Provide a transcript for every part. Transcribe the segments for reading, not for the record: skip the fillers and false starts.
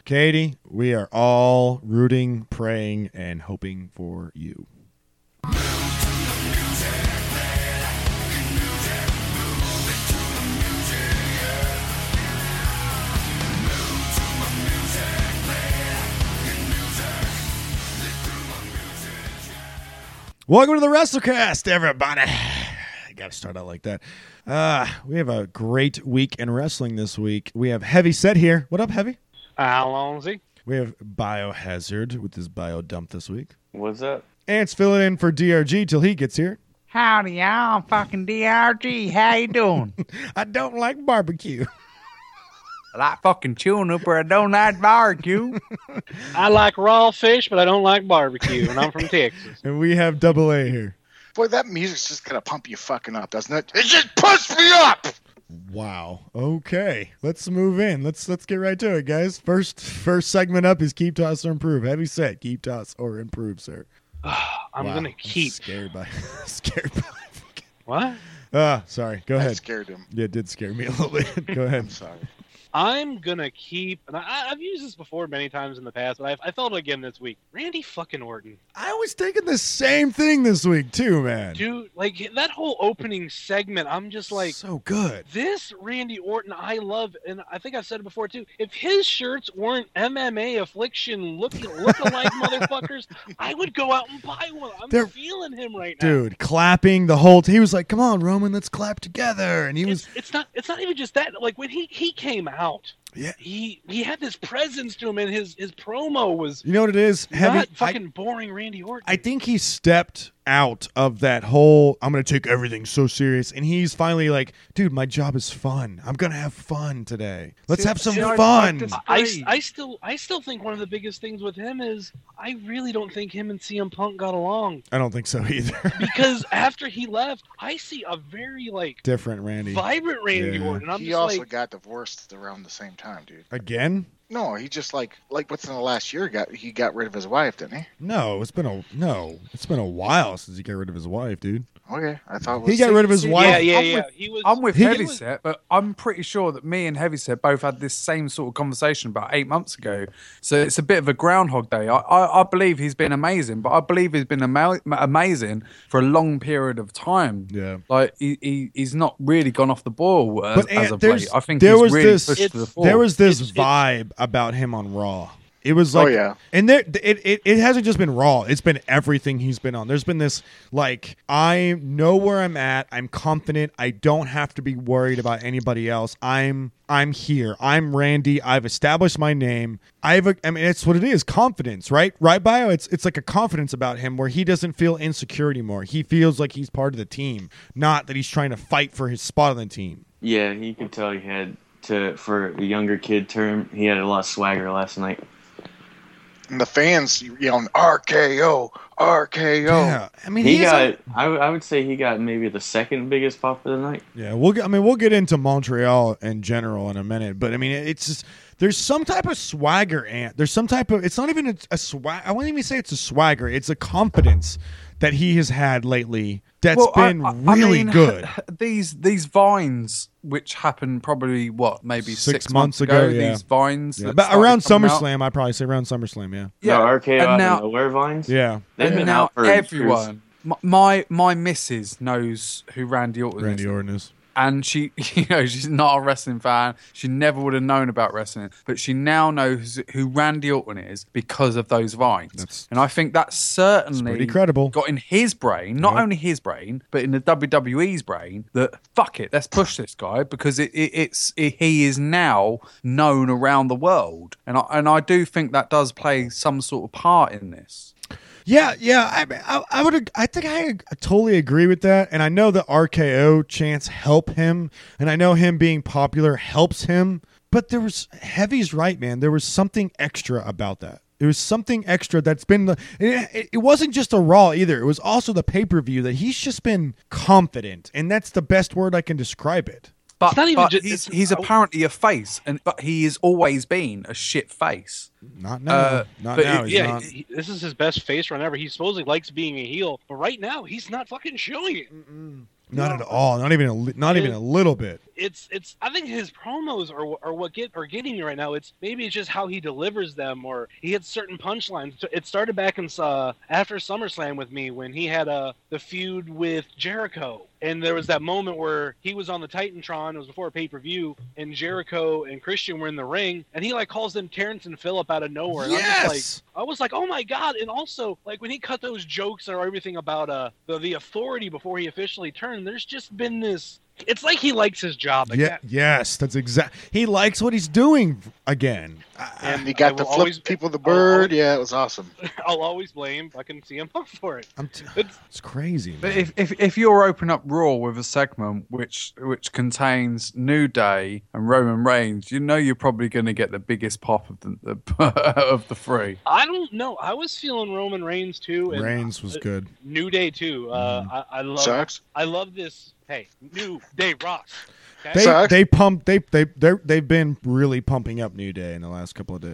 Katie, we are all rooting, praying, and hoping for you. Welcome to the WrestleCast, everybody. I got to start out like that. We have a great week in wrestling this week. We have Heavy Set here. What up, Heavy? Alonzi. We have Biohazard with his bio dump this week. What's up? Ant's filling in for DRG till he gets here. Howdy, y'all. Fucking DRG. How you doing? I don't like barbecue. I like fucking tuna, but I don't like barbecue. I like raw fish, but I don't like barbecue, and I'm from Texas. And we have Double A here. Boy, that music's just gonna pump you fucking up, doesn't it? It just pumps me up! Wow. Okay. Let's move in. Let's get right to it, guys. First segment up is Keep Toss or Improve. Heavy Set, Keep Toss or Improve, sir. I'm gonna keep. Scared by What? Sorry. Go ahead. That scared him. Yeah, it did scare me a little bit. Go ahead. I'm sorry. I'm gonna keep, and I've used this before many times in the past, but I felt it again this week. Randy fucking Orton. I was thinking the same thing this week too, man. Dude, like that whole opening segment, I'm just like, so good. This Randy Orton I love, and I think I've said it before too. If his shirts weren't MMA Affliction look-alike motherfuckers, I would go out and buy one. I'm feeling him right now. Dude, clapping the whole he was like, "Come on, Roman, let's clap together." And it's not even just that. Like when he came out, yeah, he had this presence to him, and his promo was, you know what it is, not fucking boring Randy Orton. I think he stepped out of that whole I'm gonna take everything so serious, and he's finally like, dude, my job is fun. I'm gonna have fun today. Let's have some fun. I still think one of the biggest things with him is I really don't think him and CM Punk got along. I don't think so either. Because after he left, I see a very different Randy, vibrant Randy Orton. He also got divorced around the same time, dude. Again? No, he just like within the last year he got rid of his wife, didn't he? No, it's been a while since he got rid of his wife, dude. Okay, I thought it was he got rid of his wife. Yeah. I'm with Heavyset, but I'm pretty sure that me and Heavyset both had this same sort of conversation about 8 months ago. So it's a bit of a Groundhog Day. I believe he's been amazing, but I believe he's been amazing for a long period of time. Yeah, like he's not really gone off the boil as of late. I think there he's was really this. pushed to the fore. There was this vibe about him on Raw. It was like, and it hasn't just been Raw. It's been everything he's been on. There's been this I know where I'm at. I'm confident. I don't have to be worried about anybody else. I'm here. I'm Randy. I've established my name. It's what it is. Confidence, right? Right, Bio? It's like a confidence about him where he doesn't feel insecure anymore. He feels like he's part of the team, not that he's trying to fight for his spot on the team. Yeah, you could tell he had for the younger kid term. He had a lot of swagger last night. And the fans yelling RKO, RKO. Yeah, I mean, I would say he got maybe the second biggest pop of the night. Yeah, we'll get into Montreal in general in a minute, but I mean, it's just there's some type of swagger, Ant. There's some type of. It's not even a swag. I wouldn't even say it's a swagger. It's a confidence that he has had lately. That's been really good. These vines, which happened probably maybe 6 months ago. Yeah. These vines, but around SummerSlam, I'd probably say around SummerSlam. Yeah. Yeah. RKO and now nowhere vines. Yeah. They've been now out for everyone. My missus knows who Randy Orton is. And she, she's not a wrestling fan. She never would have known about wrestling, but she now knows who Randy Orton is because of those vines. And I think that's certainly pretty credible. Got in his brain, not only his brain, but in the WWE's brain, that fuck it, let's push this guy because he is now known around the world, and I do think that does play some sort of part in this. Yeah. I think I totally agree with that, and I know the RKO chants help him, and I know him being popular helps him. But Heavy's right, man. There was something extra about that. It was something extra that's been it wasn't just a Raw either. It was also the pay-per-view that he's just been confident, and that's the best word I can describe it. But he's apparently a face, but he has always been a shit face. Not now. This is his best face run ever. He supposedly likes being a heel, but right now he's not fucking showing it. Not at all. Not even a little bit. it's I think his promos are what are getting me right now. It's just how he delivers them, or he hits certain punchlines. It started back in after SummerSlam with me when he had the feud with Jericho. And there was that moment where he was on the Titantron. It was before a pay-per-view, and Jericho and Christian were in the ring, and he like calls them Terrence and Phillip out of nowhere. And Yes! I was like, oh my god! And also, like when he cut those jokes or everything about the Authority before he officially turned, there's just been this. It's like he likes his job again. Yes, that's exact. He likes what he's doing again. And he got to flip people the bird. Yeah, it was awesome. I'll always blame fucking CM Punk for it. It's crazy. But if you're opening up Raw with a segment which contains New Day and Roman Reigns, you know you're probably going to get the biggest pop of the of the three. I don't know. I was feeling Roman Reigns too. And Reigns was good. New Day too. I love. Sucks. I love this. Hey, New Day rocks. Okay? They've been really pumping up New Day in the last couple of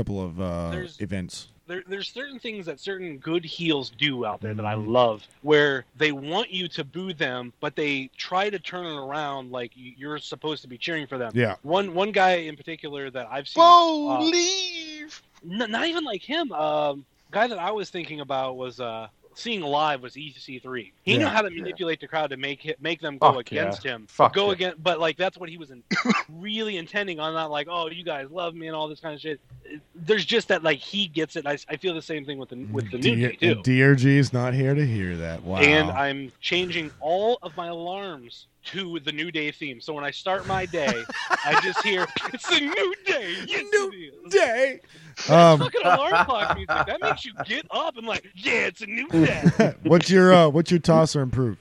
events. There's certain things that certain good heels do out there that I love, where they want you to boo them, but they try to turn it around like you're supposed to be cheering for them. Yeah. One guy in particular that I've seen. Leave. Not even like him. Guy that I was thinking about was seeing live was EC3. He knew how to manipulate the crowd to make them go against him. But like that's what he was really intending on. Not like, oh, you guys love me and all this kind of shit. There's just that like he gets it. I feel the same thing with the New Day too. DRG is not here to hear that. Wow. And I'm changing all of my alarms to the New Day theme. So when I start my day, I just hear it's a new day. Yes, New Day. Fucking alarm clock music. That makes you get up and like, yeah, it's a new day. What's your toss or improve?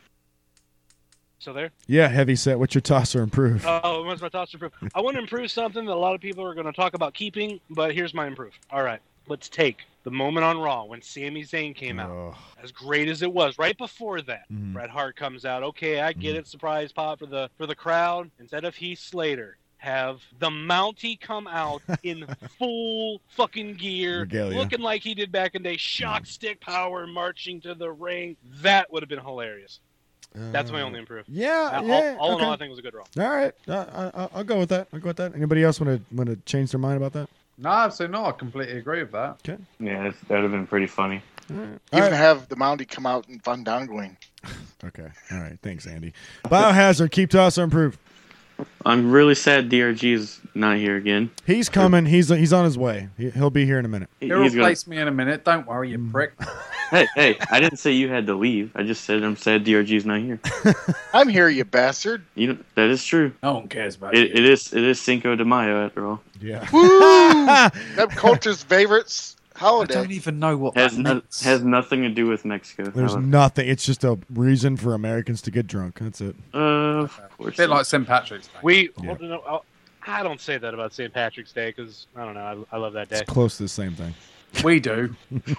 So there? Yeah, heavy set. What's your toss or improve? Oh, what's my toss or improve? I want to improve something that a lot of people are going to talk about keeping, but here's my improve. All right, let's take the moment on Raw when Sami Zayn came out. As great as it was, right before that, Bret Hart comes out. Okay, I get it. Surprise pop for the crowd. Instead of Heath Slater, have the Mountie come out in full fucking gear, Regalia. Looking like he did back in the day, shock stick power, marching to the ring. That would have been hilarious. That's my only improvement. All in all, I think it was a good Raw. All right, I'll go with that. Anybody else want to change their mind about that? No, absolutely not. I completely agree with that. Okay. Yeah, that would have been pretty funny. Even have the Mountie come out in Fandangoing. Okay. All right. Thanks, Andy. Biohazard, keep toss or improve. I'm really sad DRG is not here again. He's coming. He's on his way. He'll be here in a minute. He'll replace me in a minute. Don't worry, you prick. Hey, I didn't say you had to leave. I just said I'm sad DRG's not here. I'm here, you bastard. That is true. No one cares about it. It is Cinco de Mayo after all. Yeah. Woo! That culture's favorites holiday. I don't even know what has that means. Has nothing to do with Mexico. There's nothing. It's just a reason for Americans to get drunk. That's it. Of course. A bit like St. Patrick's Day. I don't say that about St. Patrick's Day because I don't know. I love that day. It's close to the same thing. We do.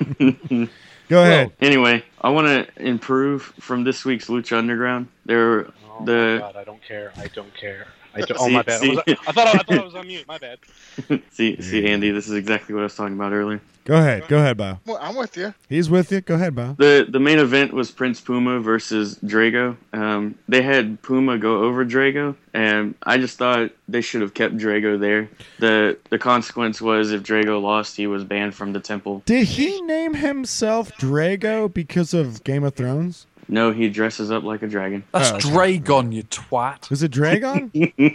Go ahead. Anyway, I want to improve from this week's Lucha Underground. My God, I don't care. My bad. I thought I was on mute. My bad. See, Andy, this is exactly what I was talking about earlier. Go ahead, Bao. Well, I'm with you. He's with you. Go ahead, Bao. The main event was Prince Puma versus Drago. They had Puma go over Drago, and I just thought they should have kept Drago there. The consequence was if Drago lost, he was banned from the temple. Did he name himself Drago because of Game of Thrones? No, he dresses up like a dragon. That's Dragon, you twat. Is it Dragon?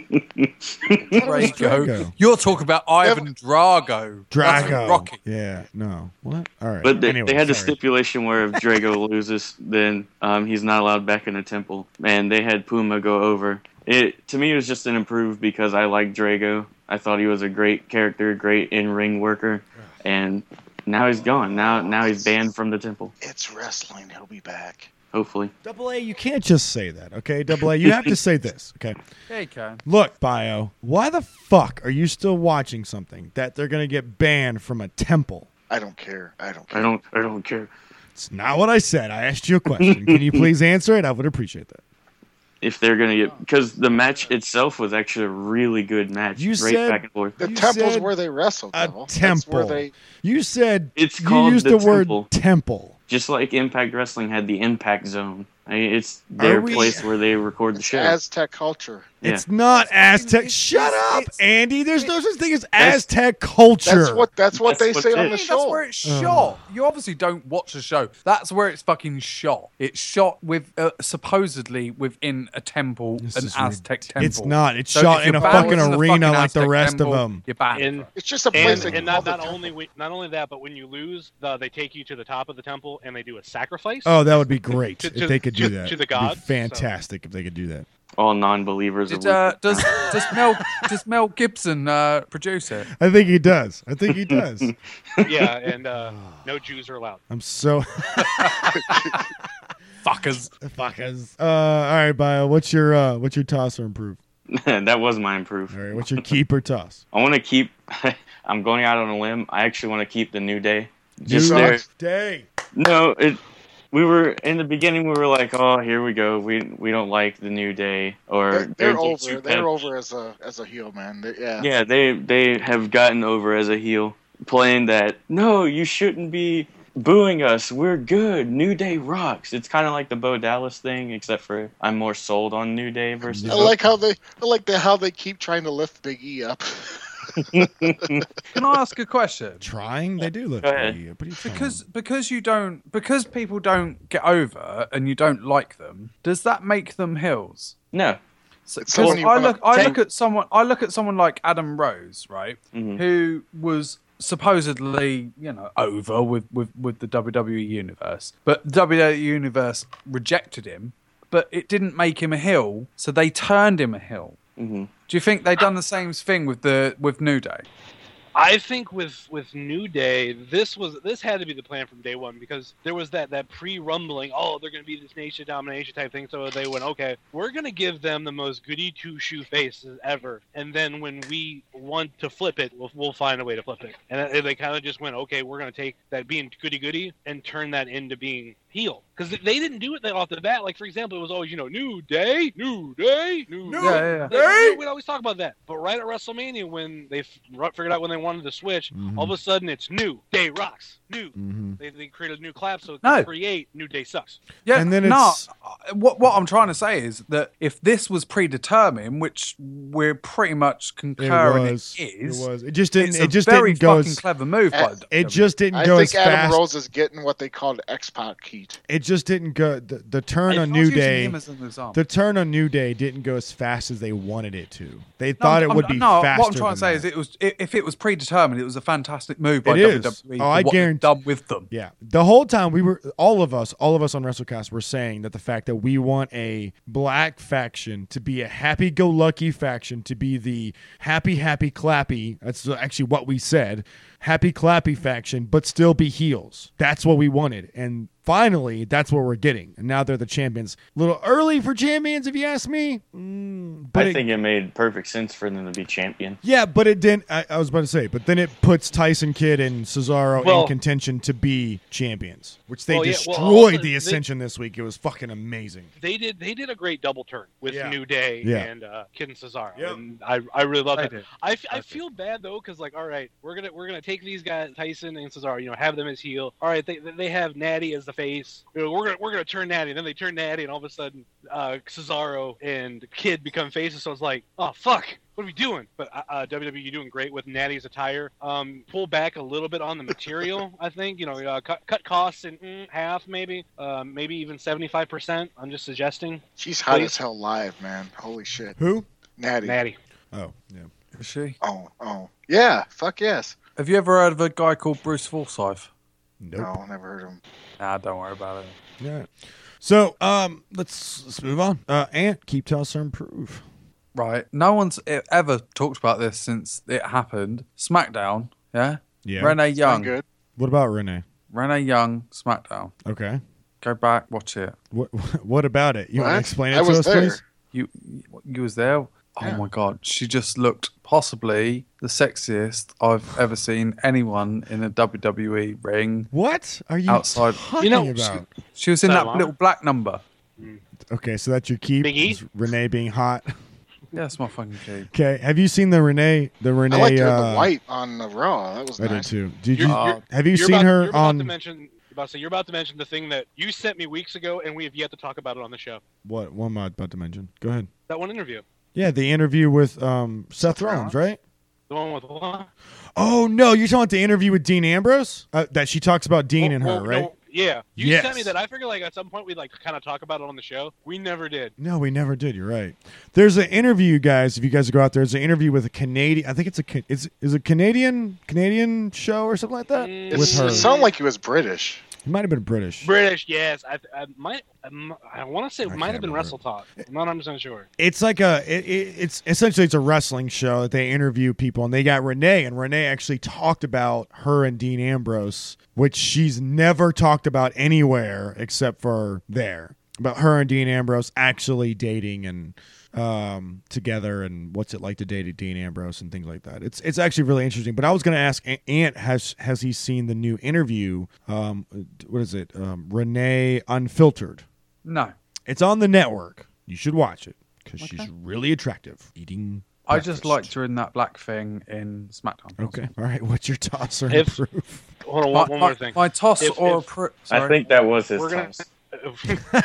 Drago. You're talking about Ivan Drago. Drago. Rocky. Yeah, no. What? All right. But they had a stipulation where if Drago loses, then he's not allowed back in the temple. And they had Puma go over. To me, it was just an improve because I liked Drago. I thought he was a great character, great in-ring worker. And now he's gone. Now he's banned from the temple. It's wrestling. He'll be back. Hopefully. Double A, you can't just say that, okay? Double A, you have to say this, okay? Yeah, you can. Look, Bio, why the fuck are you still watching something that they're going to get banned from a temple? I don't care. I don't care. It's not what I said. I asked you a question. Can you please answer it? I would appreciate that. If they're going to get... Because the match itself was actually a really good match. You said... back and forth. The temple's where they wrestled. A temple. That's where you said... It's called you used the word temple. Just like Impact Wrestling had the Impact Zone. It's their place where they record the show. Aztec culture. It's not Aztec. Shut up, Andy. There's no such thing as Aztec culture. That's what they say on the show. That's where it's shot. You obviously don't watch the show. That's where it's fucking shot. It's shot with supposedly within a temple, an Aztec temple. It's not. It's shot in a fucking arena like the rest of them. You're banned. It's just a place. And not only that, but when you lose, they take you to the top of the temple and they do a sacrifice. Oh, that would be great if they could do that. To the gods. It'd be fantastic if they could do that. All non-believers. Does Mel Gibson produce it? I think he does. Yeah, and no Jews are allowed. I'm so Fuckers. All right, Bio. What's your toss or improve? That was my improve. All right. What's your keep or toss? I want to keep. I'm going out on a limb. I actually want to keep the New Day. Day. No, we were in the beginning. We were like, "Oh, here we go. We don't like the New Day." Or they're over. They're over as a heel, man. Yeah, they have gotten over as a heel, playing that. No, you shouldn't be booing us. We're good. New Day rocks. It's kind of like the Bo Dallas thing, except for I'm more sold on New Day versus. I like how they keep trying to lift Big E up. Can I ask a question? Trying? They do look pretty because people don't get over and you don't like them. Does that make them heels? No. Because I look at someone like Adam Rose, right, who was supposedly, over with the WWE universe, but the WWE universe rejected him, but it didn't make him a heel, so they turned him a heel. Mm-hmm. Do you think they done the same thing with New Day? I think with New Day, this had to be the plan from day one, because there was that pre-rumbling, they're going to be this nation domination type thing, so they went, okay, we're going to give them the most goody two-shoe faces ever, and then when we want to flip it, we'll find a way to flip it. And they kind of just went, okay, we're going to take that being goody-goody and turn that into being heel. Because they didn't do it that off the bat. Like, for example, it was always, New Day, New Day, New Day. Yeah. We'd always talk about that. But right at WrestleMania, when they figured out when they wanted to switch, all of a sudden it's New Day rocks. New. They created a new clap, so to create New Day sucks. Yeah, and then what I'm trying to say is that if this was predetermined, which we're pretty much concurring it is, it just didn't. It's a very fucking clever move. It just didn't go as fast. I think Adam Rose is getting what they called X-Pac heat. It just didn't go. The turn on New Day. The turn on New Day didn't go as fast as they wanted it to. They thought it would be faster. What I'm trying to say is, if it was predetermined, it was a fantastic move by WWE. I guarantee. Done with them. Yeah, the whole time we were all of us on WrestleCast were saying that the fact that we want a black faction to be a happy-go-lucky faction, to be the happy clappy. That's actually what we said. Happy clappy faction, but still be heels. That's what we wanted, and finally, that's what we're getting. And now they're the champions. A little early for champions, if you ask me. But I think it made perfect sense for them to be champion. Yeah, but it didn't. I was about to say, but then it puts Tyson Kidd and Cesaro in contention to be champions, which they destroyed the Ascension this week. It was fucking amazing. They did a great double turn with New Day and Kidd and Cesaro, and I really love that. I feel bad though, because all right, we're gonna take these guys, Tyson and Cesaro, have them as heel. All right, they have Natty as the face. We're gonna turn Natty, and then they turn Natty, and all of a sudden Cesaro and Kidd become faces. So it's like, oh fuck, what are we doing? But WWE doing great with Natty's attire. Pull back a little bit on the material. I think cut costs in half, maybe even 75%. I'm just suggesting. She's hot as hell live, man. Holy shit. Who? Natty. Oh yeah. Is she? Oh yeah. Fuck yes. Have you ever heard of a guy called Bruce Forsyth? Nope. No, never heard of him. Nah, don't worry about it. Yeah. So, let's move on. Ant, keep, toss, or improve. Right. No one's ever talked about this since it happened. SmackDown, yeah? Yeah. Renee Young. Good. What about Renee? Renee Young, SmackDown. Okay. Go back, watch it. What about it? You want to explain it to us, there. please? You was there? Oh my God. She just looked possibly the sexiest I've ever seen anyone in a WWE ring. What are you outside talking about? She was in that little black number. Okay, so that's your keep. Big E? Renee being hot. Yeah, that's my fucking keep. Okay, have you seen the Renee? I liked her in the white on the Raw. That was nice. I did too. Have you seen her on? You're about to mention the thing that you sent me weeks ago, and we have yet to talk about it on the show. What am I about to mention? Go ahead. That one interview. Yeah, the interview with Seth Rollins, right? The one with what? Oh no, you're talking about the interview with Dean Ambrose that she talks about Dean and her, right? No, yeah, you Yes. sent me that. I figured like at some point we'd like kind of talk about it on the show. We never did. No, we never did. You're right. There's an interview, guys. If you guys go out there, there's an interview with a Canadian. I think it's a Canadian show or something like that. With her. It sounded like he was British. He might have been British. Yes. I want to say it might have been remember. Wrestle Talk. I'm not 100% sure. It's like it's essentially it's a wrestling show that they interview people, and they got Renee, and Renee actually talked about her and Dean Ambrose, which she's never talked about anywhere except for there. About her and Dean Ambrose actually dating and together, and what's it like to date Dean Ambrose and things like that. It's actually really interesting. But I was going to ask Ant, has he seen the new interview? What is it? Renee Unfiltered. No. It's on the network. You should watch it because she's really attractive. Eating. I just liked her in that black thing in SmackDown. Okay. All right. What's your toss or If- improve? Hold on, one more thing. My toss If- or if- I think that was his We're gonna- toss. If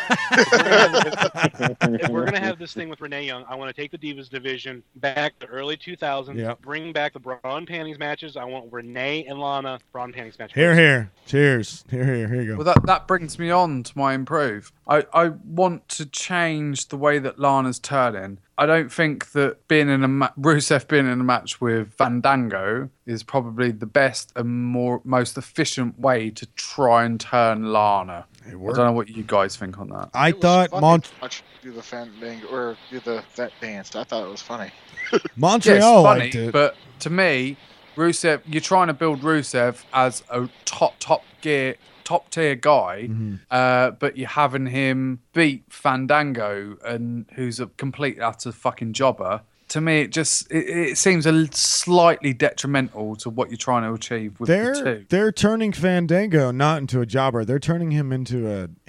we're gonna have this thing with Renee Young, I want to take the Divas division back to early 2000s. Yep. Bring back the bra and panties matches. I want Renee and Lana bra and panties matches. Here. Cheers. Here you go. Well, that brings me on to my improve. I want to change the way that Lana's turning. I don't think that Rusev being in a match with Fandango is probably the best and most efficient way to try and turn Lana. I don't know what you guys think on that. I It was thought funny to watch do the Fandango or do that dance. I thought it was funny. Montreal funny, liked it. but to me, Rusev, you're trying to build Rusev as a top tier guy, but you're having him beat Fandango, and who's a complete utter fucking jobber. To me, it seems a slightly detrimental to what you're trying to achieve with the two. They're turning Fandango not into a jobber. They're turning him into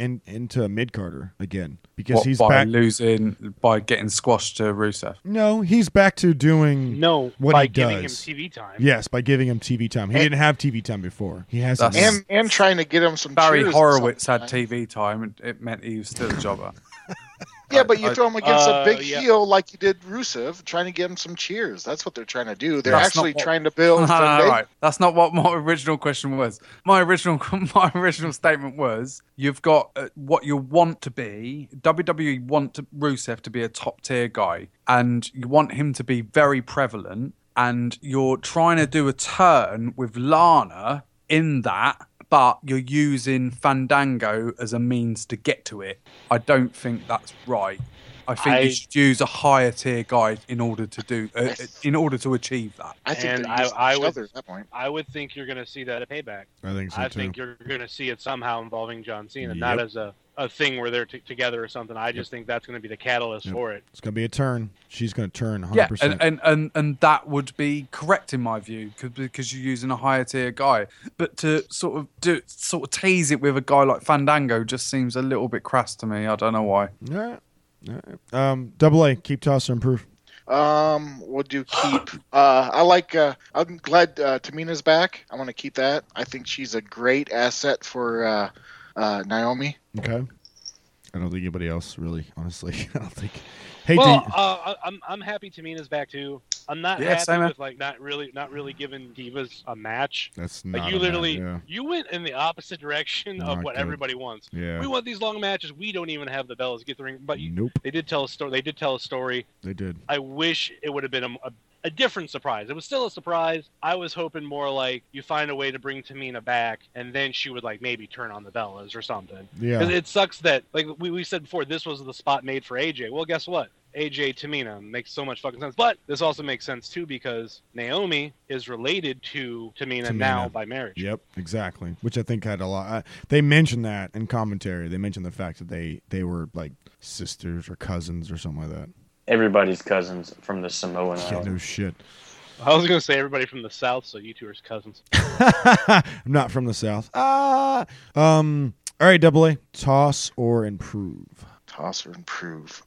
a mid carder again because he's back by getting squashed to Rusev. No, he's back to doing what by he giving him does. TV time. Yes, by giving him TV time. He didn't have TV time before. He has And trying to get him some Barry cheers Horowitz had sometimes. TV time, and it meant he was still a jobber. Yeah, but you throw him against a big yeah. heel like you did Rusev, trying to get him some cheers. That's what they're trying to do. They're That's actually not what- trying to build. No, Fandango. right. That's not what my original question was. My original statement was: you've got what you want to be. WWE want Rusev to be a top tier guy, and you want him to be very prevalent. And you're trying to do a turn with Lana in that, but you're using Fandango as a means to get to it. I don't think that's right. I think you should use a higher tier guy in order to achieve that. I think And they're using each other at that point. I would think you're going to see that at Payback. I think so I too. think you're going to see it somehow involving John Cena, Yep. not as a thing where they're together or something. I just think that's going to be the catalyst for it. It's gonna be a turn. She's gonna turn 100%. Yeah, and that would be correct in my view because you're using a higher tier guy. But to sort of tease it with a guy like Fandango just seems a little bit crass to me. I don't know why. All right. Double A, keep, toss, or improve. We'll do keep. I'm glad Tamina's back. I want to keep that. I think she's a great asset for Naomi. Okay. I don't think anybody else really, honestly. I don't think. I'm happy Tamina's back too. I'm not Yeah, same happy here. with not really giving Divas a match. That's Like not you a literally match, you went in the opposite direction of Not what good. everybody wants. Yeah. We want these long matches. We don't even have the bells. Get the ring, but Nope. they did tell a story. They did tell a story. They did. I wish it would have been a different surprise. It was still a surprise. I was hoping more like you find a way to bring Tamina back, and then she would like maybe turn on the Bellas or something. Yeah. 'Cause it sucks that like we said before, this was the spot made for AJ. Well, guess what? AJ Tamina makes so much fucking sense. But this also makes sense too because Naomi is related to Tamina now by marriage. Yep, exactly. Which I think had a lot. They mentioned that in commentary. They mentioned the fact that they were like sisters or cousins or something like that. Everybody's cousins from the Samoan Yeah, Island. no shit. I was gonna say everybody from the South, so you two are cousins. I'm not from the South. All right, Double A, toss or improve. Toss or improve.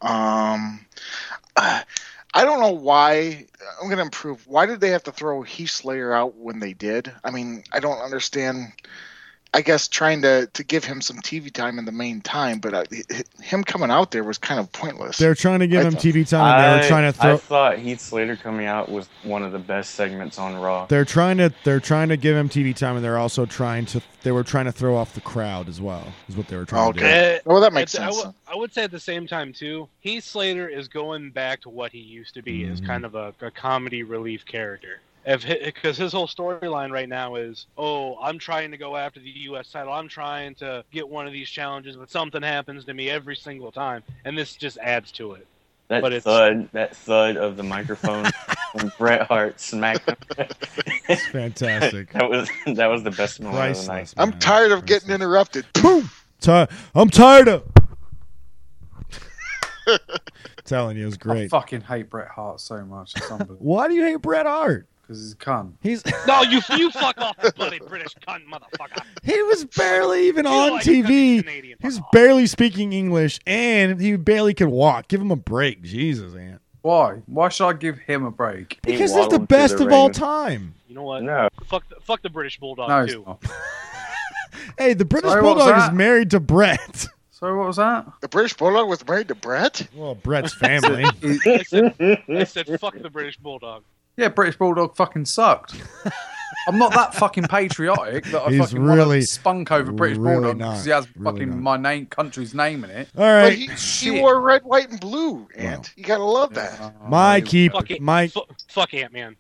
I don't know why. I'm going to improve. Why did they have to throw Heath Slater out when they did? I mean, I don't understand. I guess trying to give him some TV time in the main time, but him coming out there was kind of pointless. They're trying to give him TV time, and they were trying to throw. I thought Heath Slater coming out was one of the best segments on Raw. They're trying to give him TV time, and they're also trying to throw off the crowd as well. Is what they were trying to do. Well, that makes sense. I would say at the same time too, Heath Slater is going back to what he used to be, as kind of a comedy relief character. Because his whole storyline right now is, I'm trying to go after the U.S. title. I'm trying to get one of these challenges, but something happens to me every single time, and this just adds to it. That thud of the microphone when Bret Hart smacked him. It's fantastic. That was the best moment of the night. I'm tired of getting interrupted. Boom. I'm tired of. Telling you, it was great. I fucking hate Bret Hart so much. It's unbelievable. Why do you hate Bret Hart? Because he's a cunt. No, you fuck off, bloody British cunt, motherfucker. He was barely even on TV. He's barely speaking English, and he barely could walk. Give him a break. Jesus, Ant. Why? Why should I give him a break? Because he's the best of all time. You know what? No. Fuck the British Bulldog, too. Hey, the British Bulldog is married to Bret. So what was that? The British Bulldog was married to Bret? Well, Bret's family. I said fuck the British Bulldog. Yeah, British Bulldog fucking sucked. I'm not that fucking patriotic that I fucking really, want to spunk over British Bulldog because he has my country's name in it. All right. But he wore red, white, and blue, Ant. Wow. You gotta love that. Fuck Ant-Man.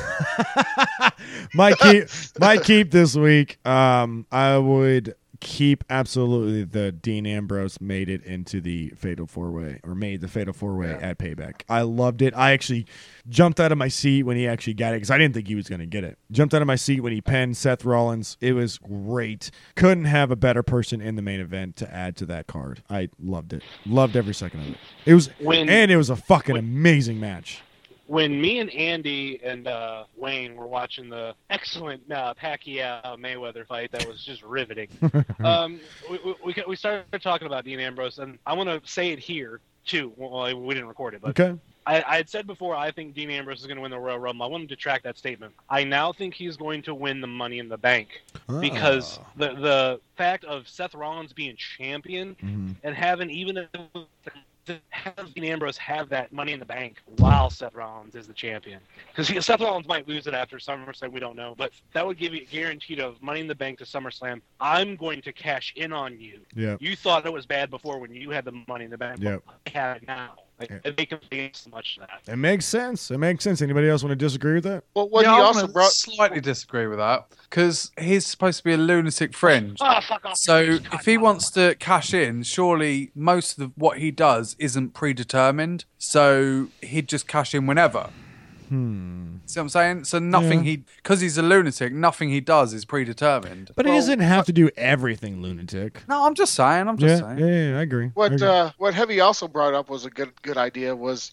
my keep this week. I would keep absolutely the Dean Ambrose made the Fatal 4-Way at Payback. I loved it. I actually jumped out of my seat when he actually got it because I didn't think he was going to get it. Jumped out of my seat when he penned Seth Rollins. It was great. Couldn't have a better person in the main event to add to that card. I loved it. Loved every second of it. It was a fucking amazing match. When me and Andy and Wayne were watching the excellent Pacquiao-Mayweather fight that was just riveting, we started talking about Dean Ambrose, and I want to say it here, too. Well, we didn't record it, but okay. I had said before I think Dean Ambrose is going to win the Royal Rumble. I wanted to track that statement. I now think he's going to win the Money in the Bank because the fact of Seth Rollins being champion and having have Dean Ambrose have that Money in the Bank while Seth Rollins is the champion. Because Seth Rollins might lose it after SummerSlam, we don't know. But that would give you a guarantee of Money in the Bank to SummerSlam. I'm going to cash in on you. Yep. You thought it was bad before when you had the Money in the Bank. Yep. I have it now. They can say so much of that. It makes sense. Anybody else want to disagree with that? Well, I slightly disagree with that because he's supposed to be a lunatic fringe. Fuck off. So if he wants to cash in, surely most of what he does isn't predetermined. So he'd just cash in whenever. See what I'm saying? So because he's a lunatic, nothing he does is predetermined. But he doesn't have to do everything lunatic. No, I'm just saying. Yeah, I agree. What Heavy also brought up was a good idea was,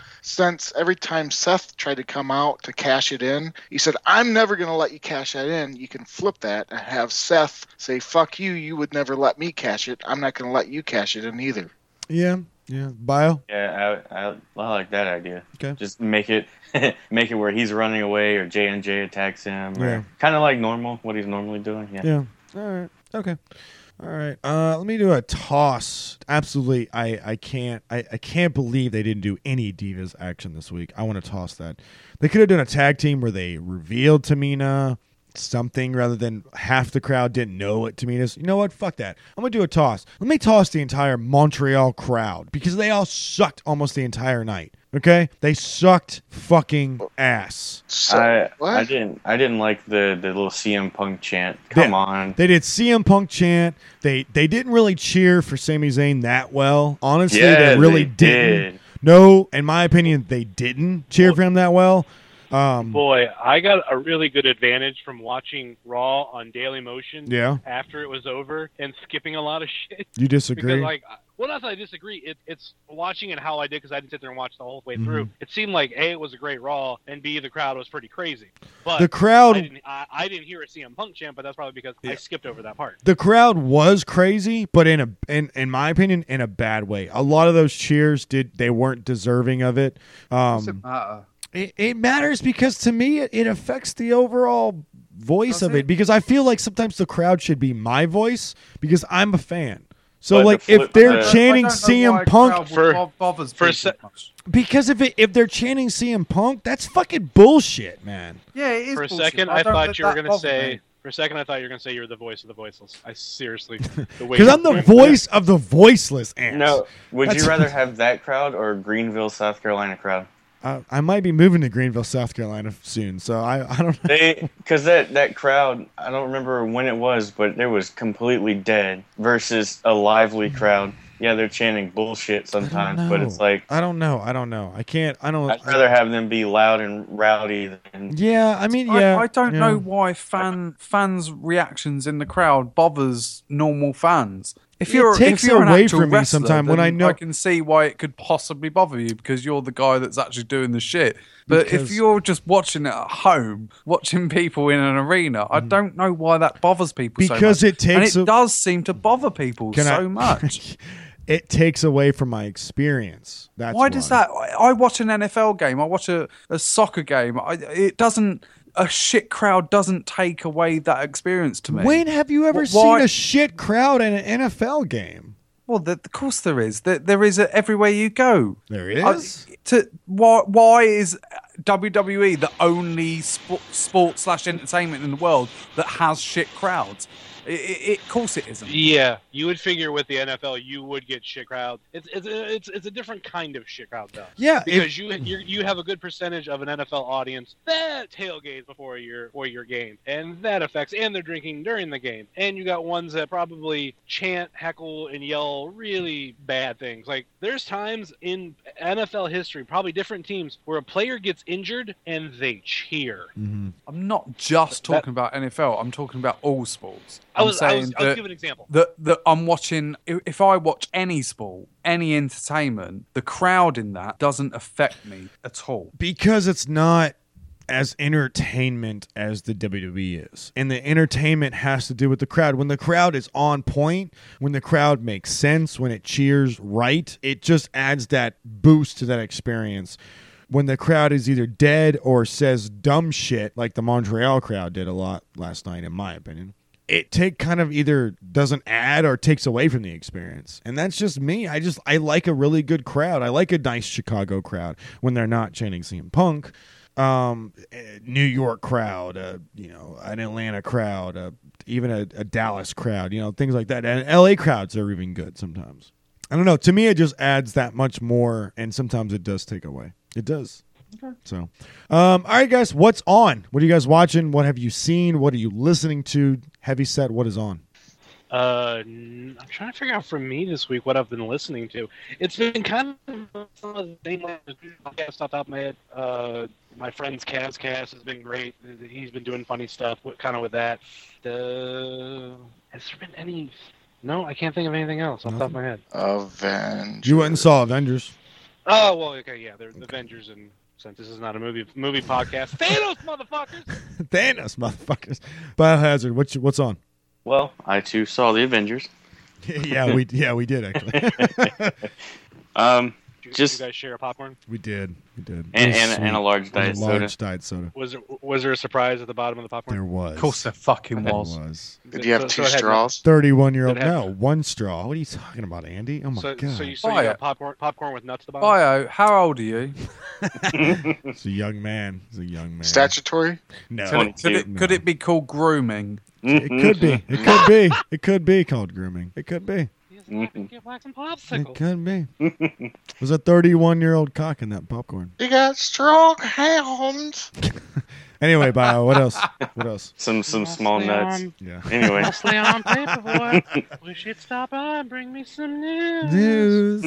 since every time Seth tried to come out to cash it in, he said, I'm never going to let you cash that in. You can flip that and have Seth say, fuck you, you would never let me cash it. I'm not going to let you cash it in either. Yeah. Bio? Yeah, I like that idea. Okay. Just make it where he's running away or J&J attacks him. Yeah. Kind of like what he's normally doing. Yeah. All right. Okay. All right. Let me do a toss. Absolutely. I can't believe they didn't do any Divas action this week. I want to toss that. They could have done a tag team where they revealed Tamina something rather than half the crowd didn't know what Tamina's. You know what? Fuck that. I'm going to do a toss. Let me toss the entire Montreal crowd because they all sucked almost the entire night. Okay? They sucked fucking ass. I didn't like the little CM Punk chant. Come on. They did CM Punk chant. They didn't really cheer for Sami Zayn that well. Honestly, they really didn't. No, in my opinion, they didn't cheer for him that well. Boy, I got a really good advantage from watching Raw on Daily Motion after it was over and skipping a lot of shit. You disagree? Because, not that I disagree. It's watching it how I did because I didn't sit there and watch the whole way through. It seemed like A, it was a great Raw, and B, the crowd was pretty crazy. But the crowd, I didn't hear a CM Punk chant, but that's probably because I skipped over that part. The crowd was crazy, but in my opinion, in a bad way. A lot of those cheers they weren't deserving of it. Doesn't matter. It matters because to me it affects the overall voice of it because I feel like sometimes the crowd should be my voice because I'm a fan. So like if they're chanting CM Punk because if they're chanting CM Punk, that's fucking bullshit, man. Yeah, it is. For a second, I thought you were going to say. For a second, I thought you were going to say you're the voice of the voiceless. I seriously. Because I'm the voice of the voiceless ants. No, would you rather have that crowd or Greenville, South Carolina crowd? I might be moving to Greenville, South Carolina soon, so I don't know. Because that crowd, I don't remember when it was, but it was completely dead versus a lively crowd. Yeah, they're chanting bullshit sometimes, but it's like... I don't know. I'd rather have them be loud and rowdy than... Yeah, I mean, yeah. I don't know why fans' reactions in the crowd bothers normal fans. If you're away from me sometime when I know I can see why it could possibly bother you because you're the guy that's actually doing the shit. But if you're just watching it at home, watching people in an arena, I don't know why that bothers people so much. Because it takes and it does seem to bother people so much. It takes away from my experience. That's why does that? I watch an NFL game. I watch a soccer game. It doesn't. A shit crowd doesn't take away that experience to me. When have you ever seen a shit crowd in an NFL game? Well, of course there is. There is everywhere you go. There is. Why is WWE the only sport/entertainment in the world that has shit crowds? Of course it isn't. Yeah, you would figure with the NFL you would get shit crowd. It's a different kind of shit crowd though. Yeah, because you have a good percentage of an NFL audience that tailgates before your game, and that affects, and they're drinking during the game, and you got ones that probably chant, heckle, and yell really bad things. Like there's times in NFL history, probably different teams, where a player gets injured and they cheer. Mm-hmm. I'm not just talking about NFL. I'm talking about all sports. I'll give an example. That I'm watching. If I watch any sport, any entertainment, the crowd in that doesn't affect me at all because it's not as entertainment as the WWE is, and the entertainment has to do with the crowd. When the crowd is on point, when the crowd makes sense, when it cheers right, it just adds that boost to that experience. When the crowd is either dead or says dumb shit, like the Montreal crowd did a lot last night, in my opinion, it kind of either doesn't add or takes away from the experience. And that's just me. I like a really good crowd. I like a nice Chicago crowd when they're not chanting CM Punk. New York crowd, an Atlanta crowd, even a Dallas crowd, things like that. And LA crowds are even good sometimes. I don't know. To me, it just adds that much more, and sometimes it does take away. It does. Okay. So, all right, guys, what's on? What are you guys watching? What have you seen? What are you listening to? Heavyset, what is on? I'm trying to figure out for me this week what I've been listening to. It's been kind of some of the same podcast off the top of my head. My friend's Cast has been great. He's been doing funny stuff kind of with that. Has there been any... No, I can't think of anything else off the top of my head. Avengers. You went and saw Avengers. Oh, well, okay, yeah. They're the Avengers, and since this is not a movie podcast, Thanos, motherfuckers! Thanos, motherfuckers. Biohazard, what's on? Well, I too saw the Avengers. yeah, we did actually. Did you guys share a popcorn? We did. And a large diet soda. Was there a surprise at the bottom of the popcorn? There was. Of course there fucking was. Did you have two straws? 31-year-old. No, one straw. What are you talking about, Andy? Oh my god. So you got popcorn with nuts at the bottom? Bio, how old are you? It's a young man. Statutory? No. Could it be called grooming? It could be. It could be called grooming. It could be. Get wax and popsicles. It could be. There's a 31-year-old cock in that popcorn. You got strong hands. Anyway, Bio, what else? Some small nuts. Yeah. Anyway. Mostly on Paperboy. Wish you'd stop by and bring me some news.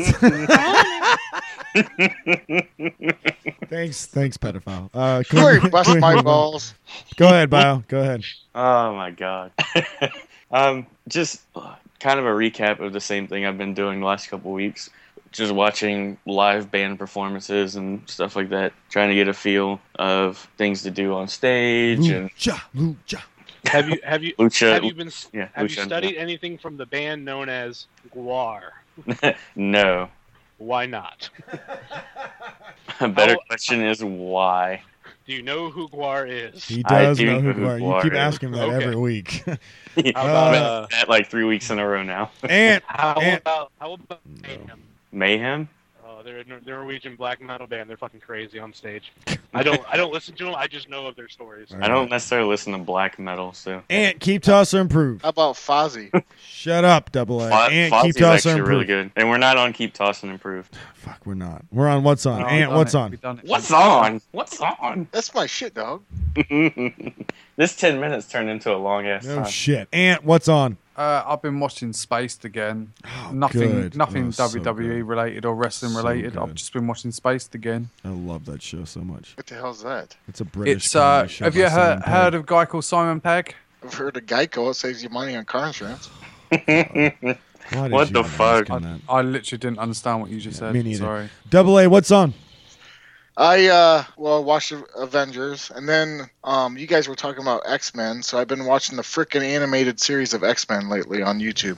Thanks, pedophile. Bust my balls. Go ahead, Bio. Go ahead. Oh my god. Just kind of a recap of the same thing I've been doing the last couple weeks. Just watching live band performances and stuff like that, trying to get a feel of things to do on stage. Lucha. Have you Lucha, studied anything from the band known as Gwar? No. Why not? A better question is why. Do you know who Guar is? He does do know who know who Guar. You keep Guar asking him that Okay. every week. How about, that like 3 weeks in a row now. And How about Mayhem? Mayhem? They're a Norwegian black metal band. They're fucking crazy on stage. I don't listen to them. I just know of their stories. I don't necessarily listen to black metal, so. Ant, keep Tosser improved. How about Fozzy? Shut up, Double A. Ant, keep Fozzie's Tosser actually improved. really good. And we're not on Keep Tossing Improved. Fuck, we're not. We're on What's On. No, Ant, what's on? We've done it. What's on? What's on? That's my shit, dog. This 10 minutes turned into a long ass No time. shit. Ant, what's on? I've been watching Spaced again. Oh, Nothing good. Oh, so WWE good. related or wrestling So related. I've good. just been watching Spaced again. I love that show so much. What the hell's that? It's a British It's comedy show have by you Simon heard Pegg. of a guy called Simon Pegg? I've heard of Geico. It saves you money on car insurance. Why did What you the even fuck? ask him that? I literally didn't understand what you just said. me neither. Sorry. Double A, what's on? I watched Avengers, and then you guys were talking about X-Men, so I've been watching the frickin' animated series of X-Men lately on YouTube.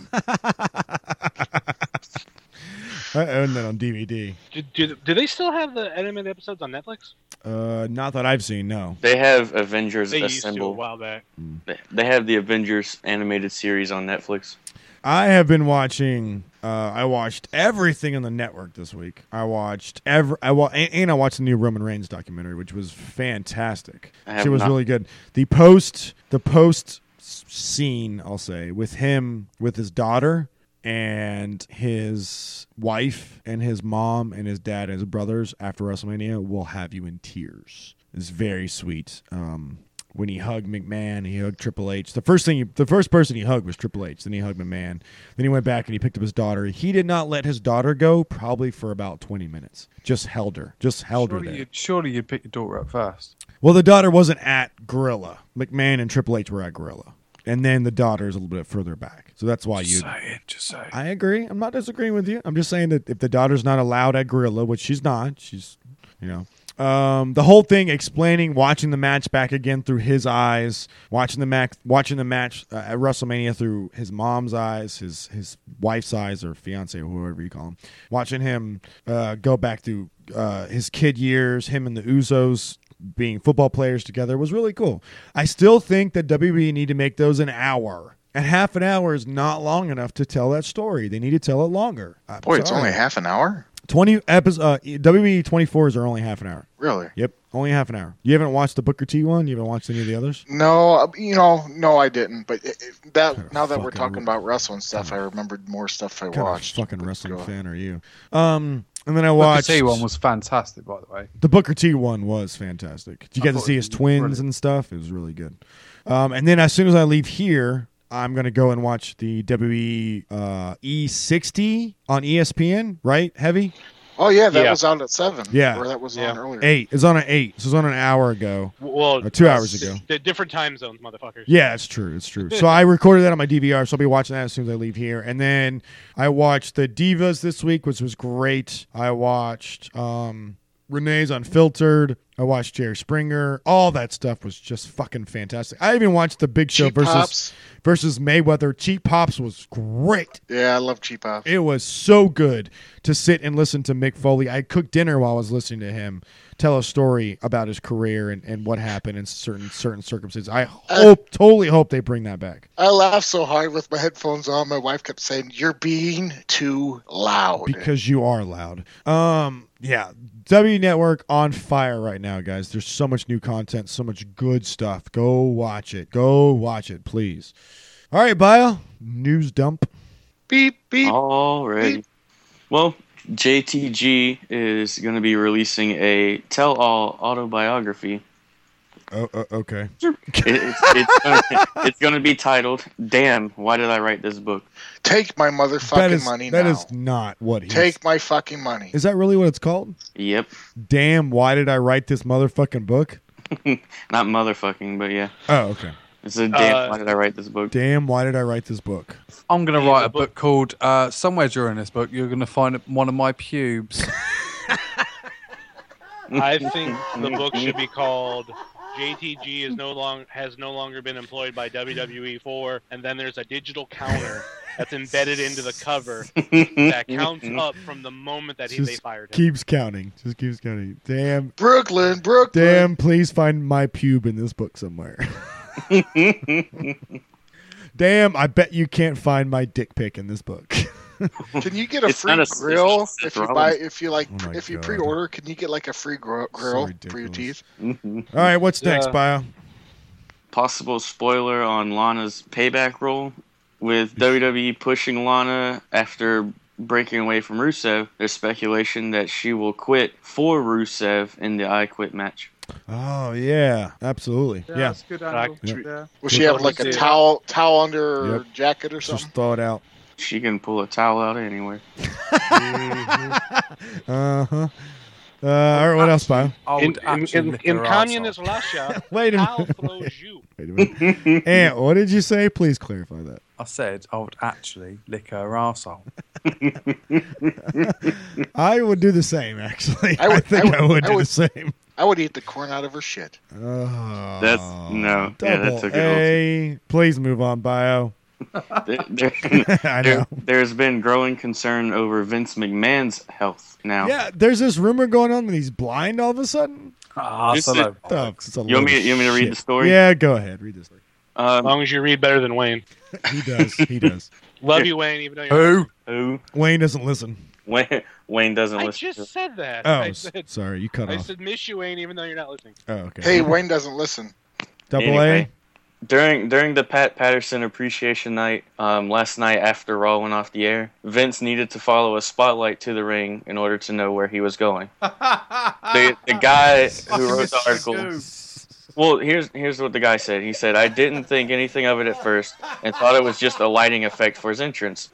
I own that on DVD. Do they still have the animated episodes on Netflix? Not that I've seen, no. They have Avengers They used to a Assemble. while back. They have the Avengers animated series on Netflix. I have been watching. I watched everything on the network this week. I watched and I watched the new Roman Reigns documentary, which was fantastic. I have She was not. really good. The post scene, I'll say, with him, with his daughter and his wife and his mom and his dad and his brothers after WrestleMania will have you in tears. It's very sweet. When he hugged McMahon, he hugged Triple H. The first person he hugged was Triple H. Then he hugged McMahon. Then he went back and he picked up his daughter. He did not let his daughter go probably for about 20 minutes. Just held her. Just held her there. Surely you'd pick your daughter up first. Well, the daughter wasn't at Gorilla. McMahon and Triple H were at Gorilla. And then the daughter is a little bit further back. So that's why you. Just say it. I agree. I'm not disagreeing with you. I'm just saying that if the daughter's not allowed at Gorilla, which she's not, she's, the whole thing explaining, watching the match back again through his eyes, watching the match at WrestleMania through his mom's eyes, his wife's eyes, or fiance, or whoever you call him, watching him go back through his kid years, him and the Usos being football players together was really cool. I still think that WWE need to make those an hour. And half an hour is not long enough to tell that story. They need to tell it longer. I'm Boy, it's sorry. only half an hour? 20 episodes. WWE 24s are only half an hour. Really? Yep, only half an hour. You haven't watched the Booker T one? You haven't watched any of the others? No, no, I didn't. But now that we're fucking- talking about wrestling stuff, I remembered more stuff I What kind watched. of fucking But wrestling go fan are you? And then I watched The T one was fantastic, by the way. the Booker T one was fantastic. Did you get to thought see it his was twins brilliant. and stuff? It was really good. And then as soon as I leave here, I'm gonna go and watch the WWE E60 on ESPN. Right, Heavy? Oh yeah, that Yeah. was out at 7. Yeah. Or that was Yeah. on earlier. 8. It's on at 8. So it was on an hour ago. Well, 2 hours ago. The different time zones, motherfuckers. Yeah, it's true. It's true. So I recorded that on my DVR, so I'll be watching that as soon as I leave here. And then I watched the Divas this week, which was great. I watched Renee's Unfiltered. I watched Jerry Springer. All that stuff was just fucking fantastic. I even watched the Big Show Cheap Pops. versus Mayweather. Cheap Pops was great. Yeah, I love Cheap Pops. It was so good to sit and listen to Mick Foley. I cooked dinner while I was listening to him tell a story about his career and what happened in certain circumstances. I totally hope they bring that back. I laughed so hard with my headphones on. My wife kept saying, "You're being too loud." Because you are loud. Yeah. W Network on fire right now, guys. There's so much new content, so much good stuff. Go watch it. Go watch it, please. All right, Bio. News dump. Beep beep. Alrighty. Well, JTG is going to be releasing a tell-all autobiography. Oh, okay. It's going to be titled, Damn, Why Did I Write This Book? Take my motherfucking money now. That is not what he Take my fucking money. Is that really what it's called? Yep. Damn, why did I write this motherfucking book? Not motherfucking, but yeah. Oh, okay. It's a damn, why did I write this book? Damn, why did I write this book? I'm going to write a book called, somewhere during this book, you're going to find one of my pubes. I think the book should be called JTG has no longer been employed by WWE 4, and then there's a digital counter that's embedded into the cover that counts up from the moment that they fired him. Keeps counting. Just keeps counting. Damn. Brooklyn. Damn, please find my pube in this book somewhere. Damn, I bet you can't find my dick pic in this book. Can you get a free grill if you pre-order? Can you get like a free grill for your teeth? All right, what's next, Bio? Possible spoiler on Lana's payback role with WWE pushing Lana after breaking away from Rusev. There's speculation that she will quit for Rusev in the I Quit match. Oh yeah, absolutely. Yeah. That's good angle. Yeah. Will she have like a towel under her jacket or something? Just thaw it out. She can pull a towel out anywhere. Uh-huh. All right, what else, Bio? In communist Russia, Wait a Hal minute. throws you. Wait a minute. Aunt, what did you say? Please clarify that. I said I would actually lick her arsehole. I would do the same, actually. I think I would do the same. I would eat the corn out of her shit. Oh, That's no. Yeah, that's a good A. Please move on, Bio. I know. There's been growing concern over Vince McMahon's health now. Yeah, there's this rumor going on that he's blind all of a sudden. You want me to read the story? Yeah, go ahead. Read the story. As long as you read better than Wayne. He does. He does. Love you, Wayne, even though you're Who? Wayne doesn't listen. Wayne doesn't listen. I just said that. Oh, sorry. You cut off. I said miss you, Wayne, even though you're not listening. Oh, okay. Hey, Wayne doesn't listen. Double During the Pat Patterson Appreciation Night last night after Raw went off the air, Vince needed to follow a spotlight to the ring in order to know where he was going. The guy who wrote the article. Well, here's what the guy said. He said, "I didn't think anything of it at first and thought it was just a lighting effect for his entrance."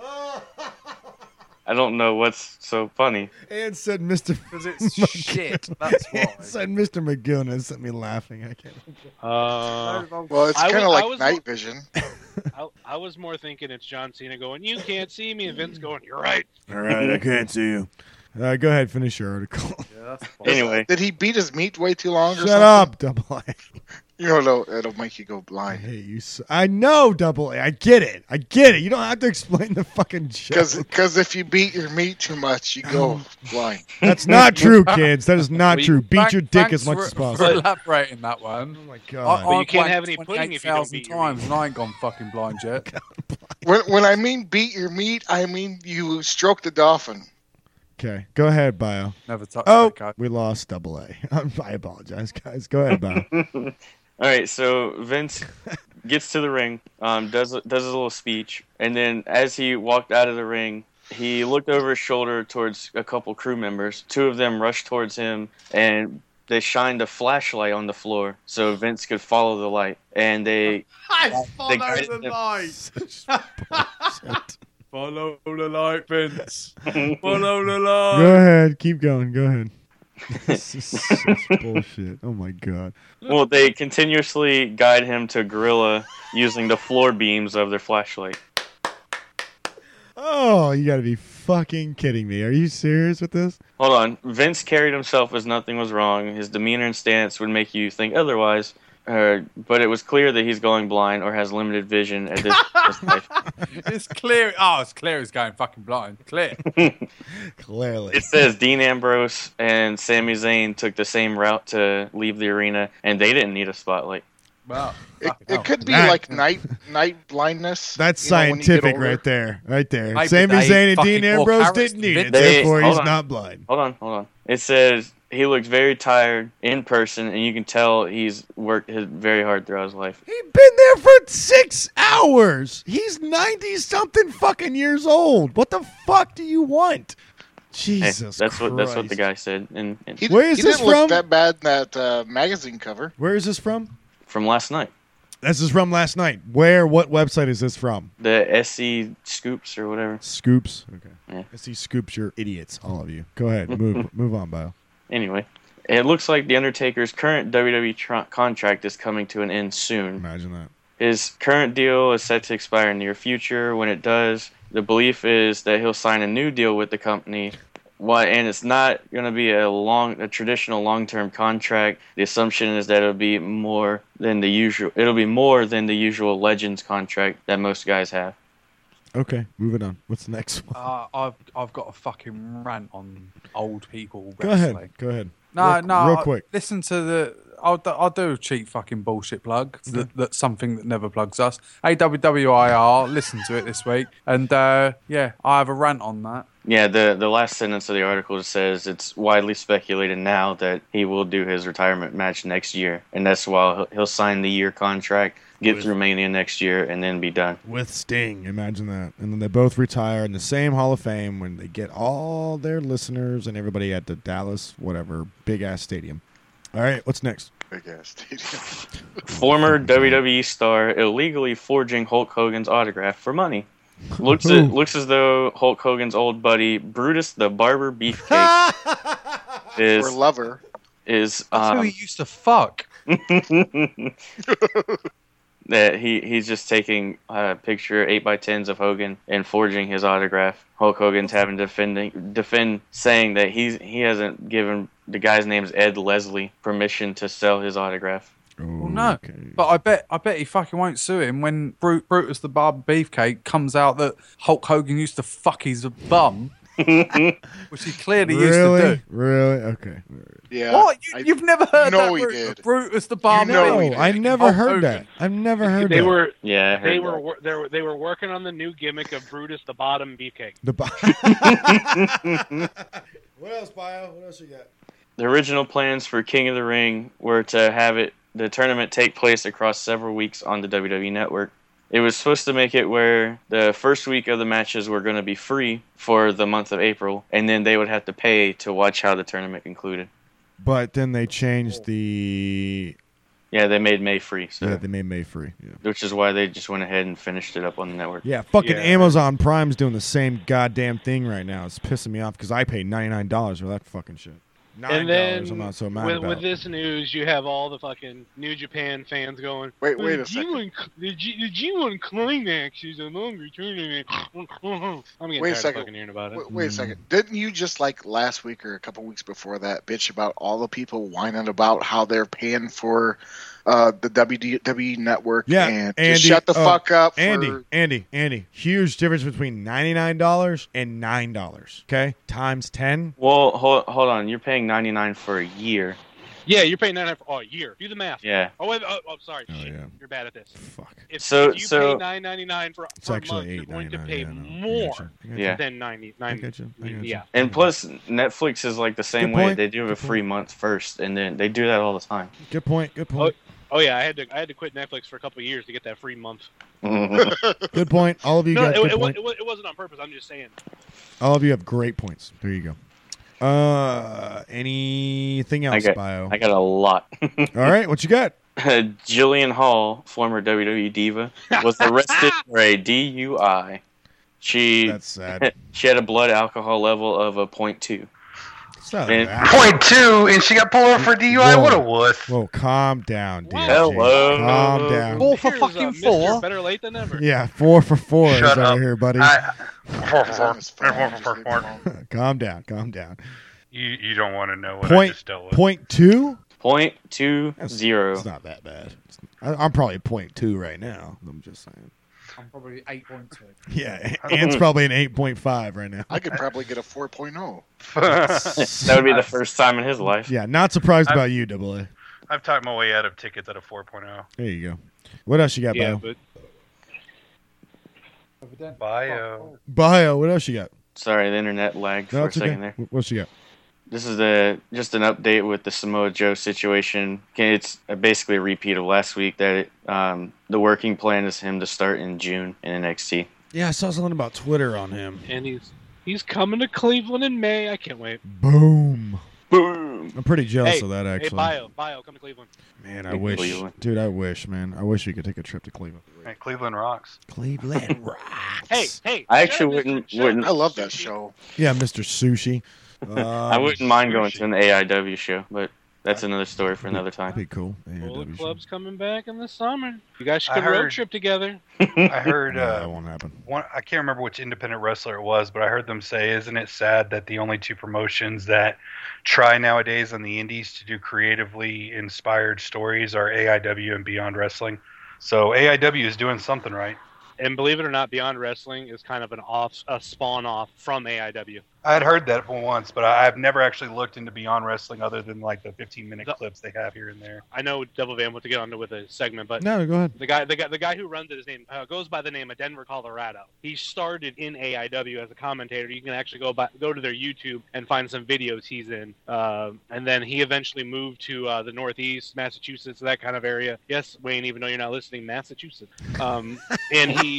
I don't know what's so funny. And said Mr. Because it's shit. That's why. Said Mr. McGill and sent me laughing. I can't. Well, it's kind of like night vision. I was more thinking it's John Cena going, "You can't see me," and Vince going, "You're right." All right, I can't see you. Go ahead, finish your article. Yeah, that's fine. Anyway, did he beat his meat way too long? Shut up, Double A. You know, it'll make you go blind. I hate you. I know, Double A. I get it. You don't have to explain the fucking show. Because if you beat your meat too much, you go blind. That's not true, kids. That is not true. Beat your dick as much as possible. For elaborating that one. Oh my god. But you can't have any pudding if you don't beat your meat. times and I ain't gone fucking blind yet. When I mean beat your meat, I mean you stroke the dolphin. Okay, go ahead, Bio. Never touched Oh, that we lost Double A. I apologize, guys. Go ahead, Bio. all right. So Vince gets to the ring, does a little speech, and then as he walked out of the ring, he looked over his shoulder towards a couple crew members. Two of them rushed towards him, and they shined a flashlight on the floor so Vince could follow the light. And they follow the light. Follow the light, Vince. Follow the light. Go ahead. Keep going. Go ahead. This is such bullshit. Oh my god. Well, they continuously guide him to Gorilla using the floor beams of their flashlight. Oh, you gotta be fucking kidding me. Are you serious with this? Hold on. Vince carried himself as nothing was wrong. His demeanor and stance would make you think otherwise. But it was clear that he's going blind or has limited vision at this life. It's clear. Oh, it's clear he's going fucking blind. Clear. Clearly. It says Dean Ambrose and Sami Zayn took the same route to leave the arena, and they didn't need a spotlight. Wow. It could be like night blindness. That's scientific right there. Right there. Maybe Sami Zayn and fucking Dean Ambrose carrots didn't need it, They- therefore hold he's on. not blind. Hold on. It says he looked very tired in person, and you can tell he's worked very hard throughout his life. He's been there for 6 hours. He's 90-something fucking years old. What the fuck do you want? Hey, Jesus that's what the Christ. guy said. And Where is he this didn't look from? that bad in that magazine cover. Where is this from? from last night, This is from last night. Where? What website is this from? the SC Scoops or whatever. Scoops. Okay. Yeah. SC Scoops, you're idiots, all of you. Go ahead. Move on, Bio. Anyway, it looks like The Undertaker's current WWE contract is coming to an end soon. Imagine that. His current deal is set to expire in the near future. When it does, the belief is that he'll sign a new deal with the company. And it's not going to be a traditional long-term contract. The assumption is that it'll be more than the usual. It'll be more than the usual Legends contract that most guys have. Okay, moving on. What's the next one? I've got a fucking rant on old people Go wrestling. ahead. Go ahead. No, real quick. Listen to the. I'll do a cheap fucking bullshit plug. That's something that never plugs us. AWWIR. Listen to it this week, and yeah, I have a rant on that. Yeah, the last sentence of the article says it's widely speculated now that he will do his retirement match next year, and that's why he'll sign the year contract, get through Mania next year, and then be done. With Sting, imagine that. And then they both retire in the same Hall of Fame when they get all their listeners and everybody at the Dallas, whatever, big-ass stadium. All right, what's next? Big-ass stadium. Former WWE star illegally forging Hulk Hogan's autograph for money. Looks as though Hulk Hogan's old buddy Brutus the Barber Beefcake or lover is who he used to fuck. That he's just taking a picture 8x10s of Hogan and forging his autograph. Hulk Hogan's having to defend saying that he hasn't given the guy's name is Ed Leslie permission to sell his autograph. Well, no, but I bet he fucking won't sue him when Brutus the Barber Beefcake comes out that Hulk Hogan used to fuck his bum, which he clearly used to do. Really? Okay. Yeah. What? You've never heard that? He did. Brutus the Barber. No, I never heard that. I've never heard that. They were working on the new gimmick of Brutus the Bottom Beefcake. What else, Bio? What else you got? The original plans for King of the Ring were to have the tournament take place across several weeks on the WWE Network. It was supposed to make it where the first week of the matches were going to be free for the month of April, and then they would have to pay to watch how the tournament concluded. But then they changed the... Yeah, they made May free. So. Yeah, they made May free. Yeah. Which is why they just went ahead and finished it up on the network. Yeah, fucking Amazon Prime's doing the same goddamn thing right now. It's pissing me off because I paid $99 for that fucking shit. And then I'm not so mad about. With this news, you have all the fucking New Japan fans going, Wait a second. The G1 Climax is a longer tournament. I'm getting tired of fucking hearing about it. Wait a second. Didn't you just like last week or a couple weeks before that bitch about all the people whining about how they're paying for the WWE Network? Yeah, and Andy, just shut the fuck up. Andy. Huge difference between $99 and $9. Okay, times 10. Well, hold on. You're paying $99 for a year. Yeah, you're paying $9 for a year. Do the math. Yeah. Oh wait. Oh, sorry. Oh, Shit. yeah. You're bad at this. Fuck. If so you pay $9.99 for it's a actually month, you're going to pay $8.99, more Yeah. than $99. I get you. Yeah. And plus, Netflix is like the same Good way. point. They do a free month first, and then they do that all the time. Good point. Oh yeah, I had to quit Netflix for a couple of years to get that free month. Good point. All of you got good point. It wasn't on purpose. I'm just saying. All of you have great points. There you go. Anything else, Bio? I got a lot. All right, what you got? Jillian Hall, former WWE diva, was arrested for a DUI. That's sad. She had a blood alcohol level of a 0.2. And, 0.2, and she got pulled over for DUI. What a wuss! Whoa, calm down, dude. Hello. Calm down. 4 for fucking 4. Better late than never. Yeah, 4 for 4 Shut is up. over here, buddy. 4 for 4. Calm down. You don't want to know what I just dealt with. 0.2? 0.20. It's not that bad. I'm probably 0.2 right now. I'm just saying. I'm probably 8.2. Yeah, Ant's probably an 8.5 right now. I could probably get a 4.0. That would be the first time in his life. Yeah, not surprised about you, Double A. I've talked my way out of tickets at a 4.0. There you go. What else you got, Yeah, Bio? Bio. Bio, what else you got? Sorry, the internet lagged for a second there. What you got? This is just an update with the Samoa Joe situation. It's basically a repeat of last week that the working plan is him to start in June in NXT. Yeah, I saw something about Twitter on him. And he's coming to Cleveland in May. I can't wait. Boom. Boom. I'm pretty jealous of that, actually. Hey, Bio, come to Cleveland. Man, I wish. Dude, I wish, man. I wish we could take a trip to Cleveland. Hey, Cleveland rocks. Cleveland rocks. Hey. I actually wouldn't. I love that show. Yeah, Mr. Sushi. I wouldn't mind going to an AIW show, but that's another story for another time. That'd be cool. Bullet Club's coming back in the summer. You guys should road trip together. I heard that won't happen. I can't remember which independent wrestler it was, but I heard them say, "Isn't it sad that the only two promotions that try nowadays on the indies to do creatively inspired stories are AIW and Beyond Wrestling?" So AIW is doing something right. And believe it or not, Beyond Wrestling is kind of a spawn off from AIW. I had heard that once, but I've never actually looked into Beyond Wrestling other than like the 15-minute clips they have here and there. I know Devil Van went to get onto with a segment, but no, go ahead. The guy who runs it, his name goes by the name of Denver, Colorado. He started in AIW as a commentator. You can actually go to their YouTube and find some videos he's in. And then he eventually moved to the Northeast, Massachusetts, that kind of area. Yes, Wayne, even though you're not listening, Massachusetts. And he,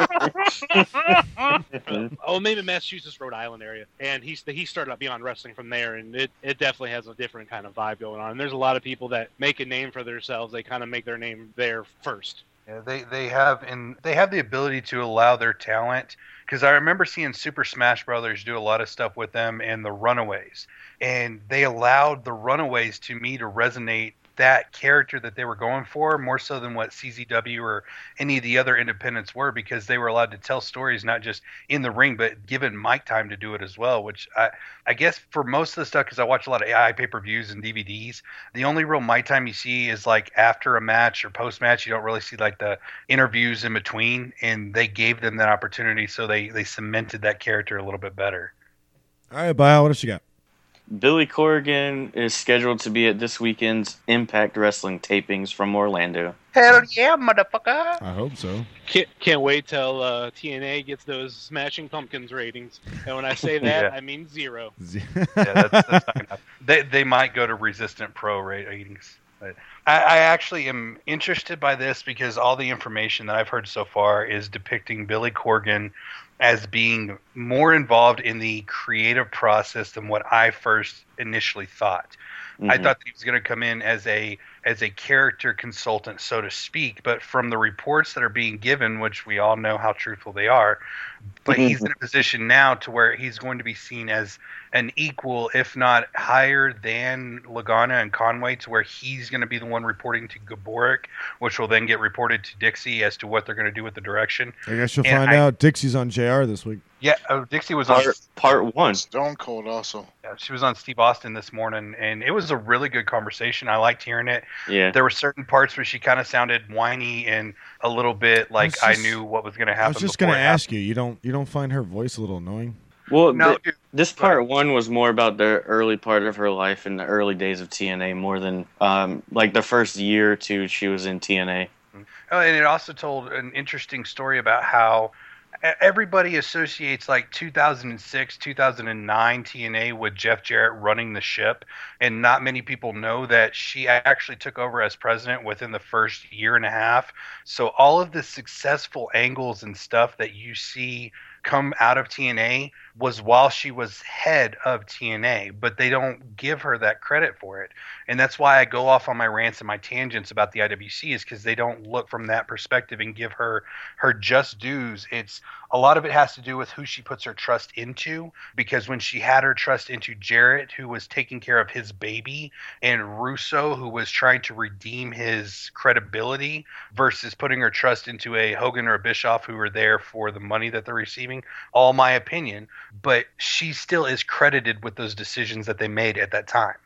maybe Massachusetts, Rhode Island area. And he started up Beyond Wrestling from there, and it definitely has a different kind of vibe going on. And there's a lot of people that make a name for themselves. They kind of make their name there first. Yeah, they have the ability to allow their talent, because I remember seeing Super Smash Brothers do a lot of stuff with them and the Runaways, and they allowed the Runaways to me to resonate that character that they were going for more so than what CZW or any of the other independents were, because they were allowed to tell stories not just in the ring but given mic time to do it as well, which I guess for most of the stuff, because I watch a lot of AI pay-per-views and DVDs, the only real mic time you see is like after a match or post-match. You don't really see like the interviews in between, and they gave them that opportunity, so they cemented that character a little bit better. All right, Bio, what else you got? Billy Corgan is scheduled to be at this weekend's Impact Wrestling tapings from Orlando. Hell yeah, motherfucker! I hope so. Can't wait till TNA gets those Smashing Pumpkins ratings. And when I say that, I mean 0. That's not gonna happen. They might go to Resistant Pro ratings. But I actually am interested by this because all the information that I've heard so far is depicting Billy Corgan as being more involved in the creative process than what I first initially thought. Mm-hmm. I thought that he was going to come in as a character consultant, so to speak, but from the reports that are being given, which we all know how truthful they are, but he's in a position now to where he's going to be seen as an equal, if not higher than Lagana and Conway, to where he's going to be the one reporting to Gaborik, which will then get reported to Dixie as to what they're going to do with the direction. I guess you'll find out. Dixie's on JR this week. Yeah, Dixie was on part 1. Stone Cold also. Yeah, she was on Steve Austin this morning, and it was a really good conversation. I liked hearing it. Yeah. There were certain parts where she kind of sounded whiny and a little bit like I knew what was going to happen. I was just going to ask you. You don't find her voice a little annoying? Well, no, this part 1 was more about the early part of her life in the early days of TNA, more than like the first year or two she was in TNA. Oh, and it also told an interesting story about how everybody associates like 2006, 2009 TNA with Jeff Jarrett running the ship, and not many people know that she actually took over as president within the first year and a half. So all of the successful angles and stuff that you see come out of TNA was while she was head of TNA, but they don't give her that credit for it. And that's why I go off on my rants and my tangents about the IWC, is because they don't look from that perspective and give her just dues. It's a lot of it has to do with who she puts her trust into, because when she had her trust into Jarrett, who was taking care of his baby, and Russo, who was trying to redeem his credibility, versus putting her trust into a Hogan or a Bischoff who are there for the money that they're receiving, all my opinion, but she still is credited with those decisions that they made at that time.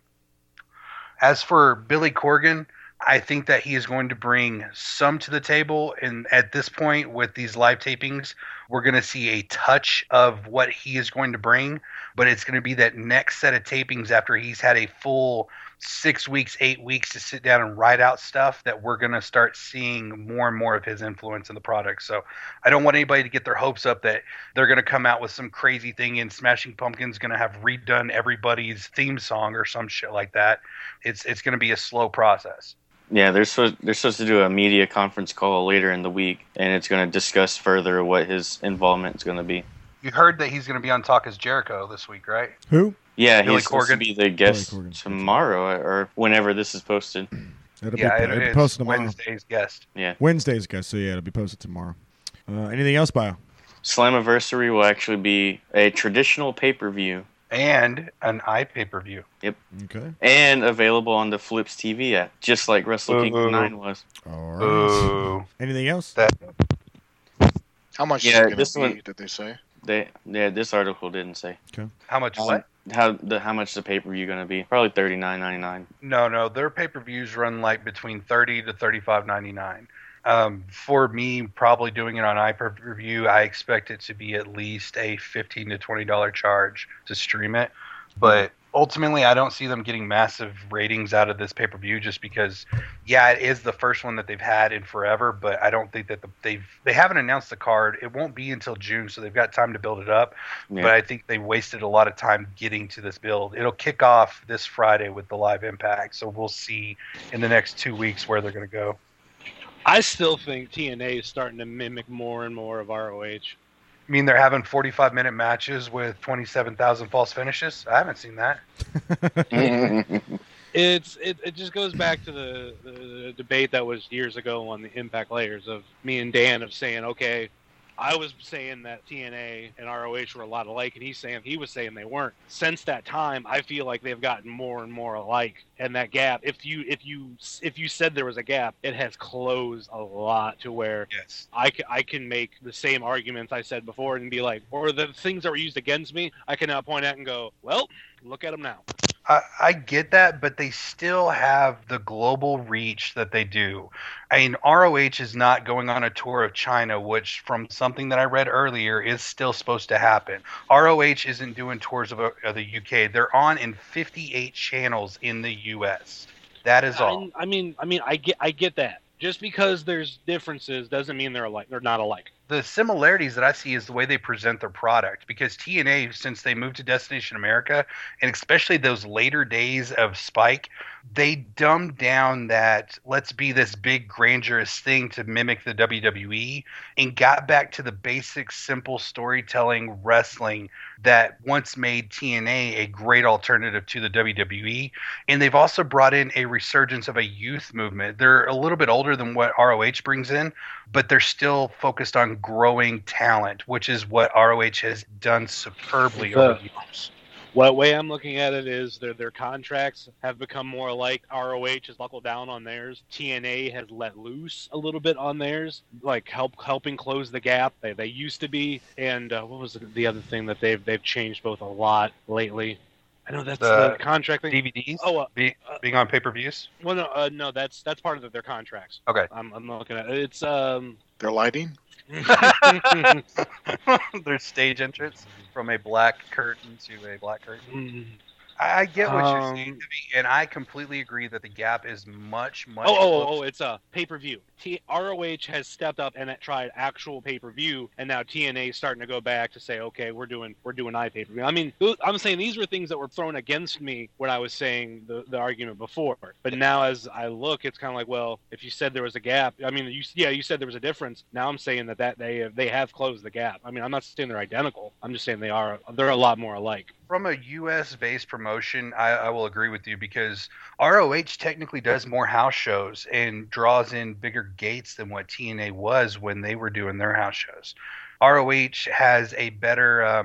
As for Billy Corgan, I think that he is going to bring some to the table, and at this point with these live tapings, we're going to see a touch of what he is going to bring, but it's going to be that next set of tapings after he's had a full 6 weeks, 8 weeks to sit down and write out stuff, that we're going to start seeing more and more of his influence in the product. So I don't want anybody to get their hopes up that they're going to come out with some crazy thing and Smashing Pumpkins going to have redone everybody's theme song or some shit like that. It's going to be a slow process. Yeah, they're supposed to do a media conference call later in the week, and it's going to discuss further what his involvement is going to be. You heard that he's going to be on Talk Is Jericho this week, right? Who? Yeah, he's supposed to be the guest tomorrow or whenever this is posted. It'll be posted tomorrow. Wednesday's guest. Yeah. Wednesday's guest, so yeah, it'll be posted tomorrow. Anything else, Bio? Slammiversary will actually be a traditional pay-per-view. And an iPay-per-view. Yep. Okay. And available on the Flips TV app, just like Wrestle Kingdom 9 was. All right. Anything else? How much did they say? This article didn't say. Okay. How much what? How much the pay-per-view going to be? Probably $39.99. No, their pay-per-views run like between $30 to $35.99. For me, probably doing it on iPay-per-view, I expect it to be at least a $15 to $20 charge to stream it. But ultimately, I don't see them getting massive ratings out of this pay-per-view just because, yeah, it is the first one that they've had in forever, but I don't think that they haven't announced the card. It won't be until June, so they've got time to build it up. Yeah. But I think they wasted a lot of time getting to this build. It'll kick off this Friday with the Live Impact, so we'll see in the next 2 weeks where they're going to go. I still think TNA is starting to mimic more and more of ROH. I mean, they're having 45-minute matches with 27,000 false finishes? I haven't seen that. It just goes back to the debate that was years ago on the Impact Layers of me and Dan of saying, okay, I was saying that TNA and ROH were a lot alike, and he was saying they weren't. Since that time, I feel like they've gotten more and more alike, and that gap, if you said there was a gap, it has closed a lot to where yes. I can make the same arguments I said before and be like, or the things that were used against me, I can now point out and go, well, look at them now. I get that, but they still have the global reach that they do. I mean, ROH is not going on a tour of China, which, from something that I read earlier, is still supposed to happen. ROH isn't doing tours of the UK. They're on in 58 channels in the US. That is all. I mean, I get that. Just because there's differences doesn't mean they're alike. They're not alike. The similarities that I see is the way they present their product, because TNA, since they moved to Destination America, and especially those later days of Spike, they dumbed down that let's be this big grandiose thing to mimic the WWE and got back to the basic, simple storytelling wrestling that once made TNA a great alternative to the WWE. And they've also brought in a resurgence of a youth movement. They're a little bit older than what ROH brings in, but they're still focused on growing talent, which is what ROH has done superbly over the years. What way I'm looking at it is their contracts have become more like ROH has buckled down on theirs. TNA has let loose a little bit on theirs, like helping close the gap. They used to be, and what was the other thing that they've changed both a lot lately? I know that's the contract thing. DVDs. Oh, being on pay-per-views. Well, no, that's part of their contracts. Okay, I'm looking at it. It's their lighting. Their stage entrance from a black curtain to a black curtain. I get what you're saying, and I completely agree that the gap is much. It's a pay-per-view. ROH has stepped up and tried actual pay-per-view, and now TNA is starting to go back to say, okay, we're doing iPay-per-view. I mean, I'm saying these were things that were thrown against me when I was saying the argument before, but now as I look, it's kind of like, well, if you said there was a gap, I mean, you said there was a difference. Now I'm saying that they have closed the gap. I mean, I'm not saying they're identical. I'm just saying they're a lot more alike. From a U.S.-based promotion, I will agree with you, because ROH technically does more house shows and draws in bigger gates than what TNA was when they were doing their house shows. ROH has a better,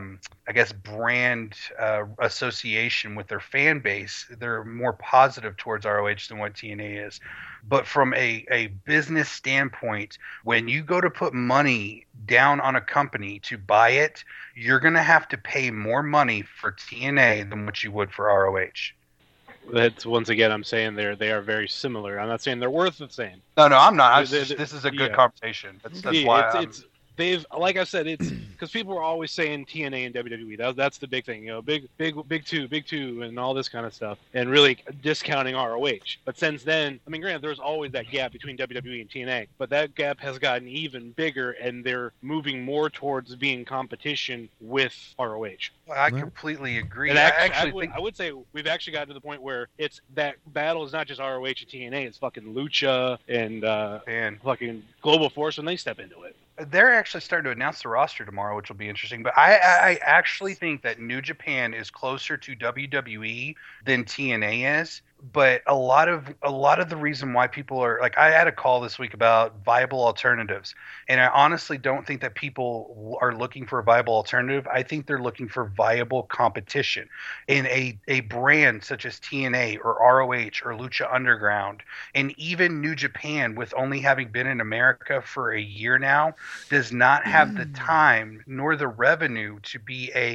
brand association with their fan base. They're more positive towards ROH than what TNA is. But from a business standpoint, when you go to put money down on a company to buy it, you're going to have to pay more money for TNA than what you would for ROH. That's, once again, I'm saying they are very similar. I'm not saying they're worth the same. No, I'm not. This is a good conversation. That's why they've, like I said, it's because people were always saying TNA and WWE. That's the big thing, big two, and all this kind of stuff, and really discounting ROH. But since then, I mean, granted, there's always that gap between WWE and TNA, but that gap has gotten even bigger, and they're moving more towards being competition with ROH. Well, I completely agree. And I would say we've actually gotten to the point where it's that battle is not just ROH and TNA; it's fucking Lucha and fucking Global Force when they step into it. They're actually starting to announce the roster tomorrow, which will be interesting. But I actually think that New Japan is closer to WWE than TNA is. But a lot of the reason why people are like, I had a call this week about viable alternatives, and I honestly don't think that people are looking for a viable alternative. I think they're looking for viable competition. In a brand such as TNA or ROH or Lucha Underground, and even New Japan, with only having been in America for a year now, does not have the time nor the revenue to be a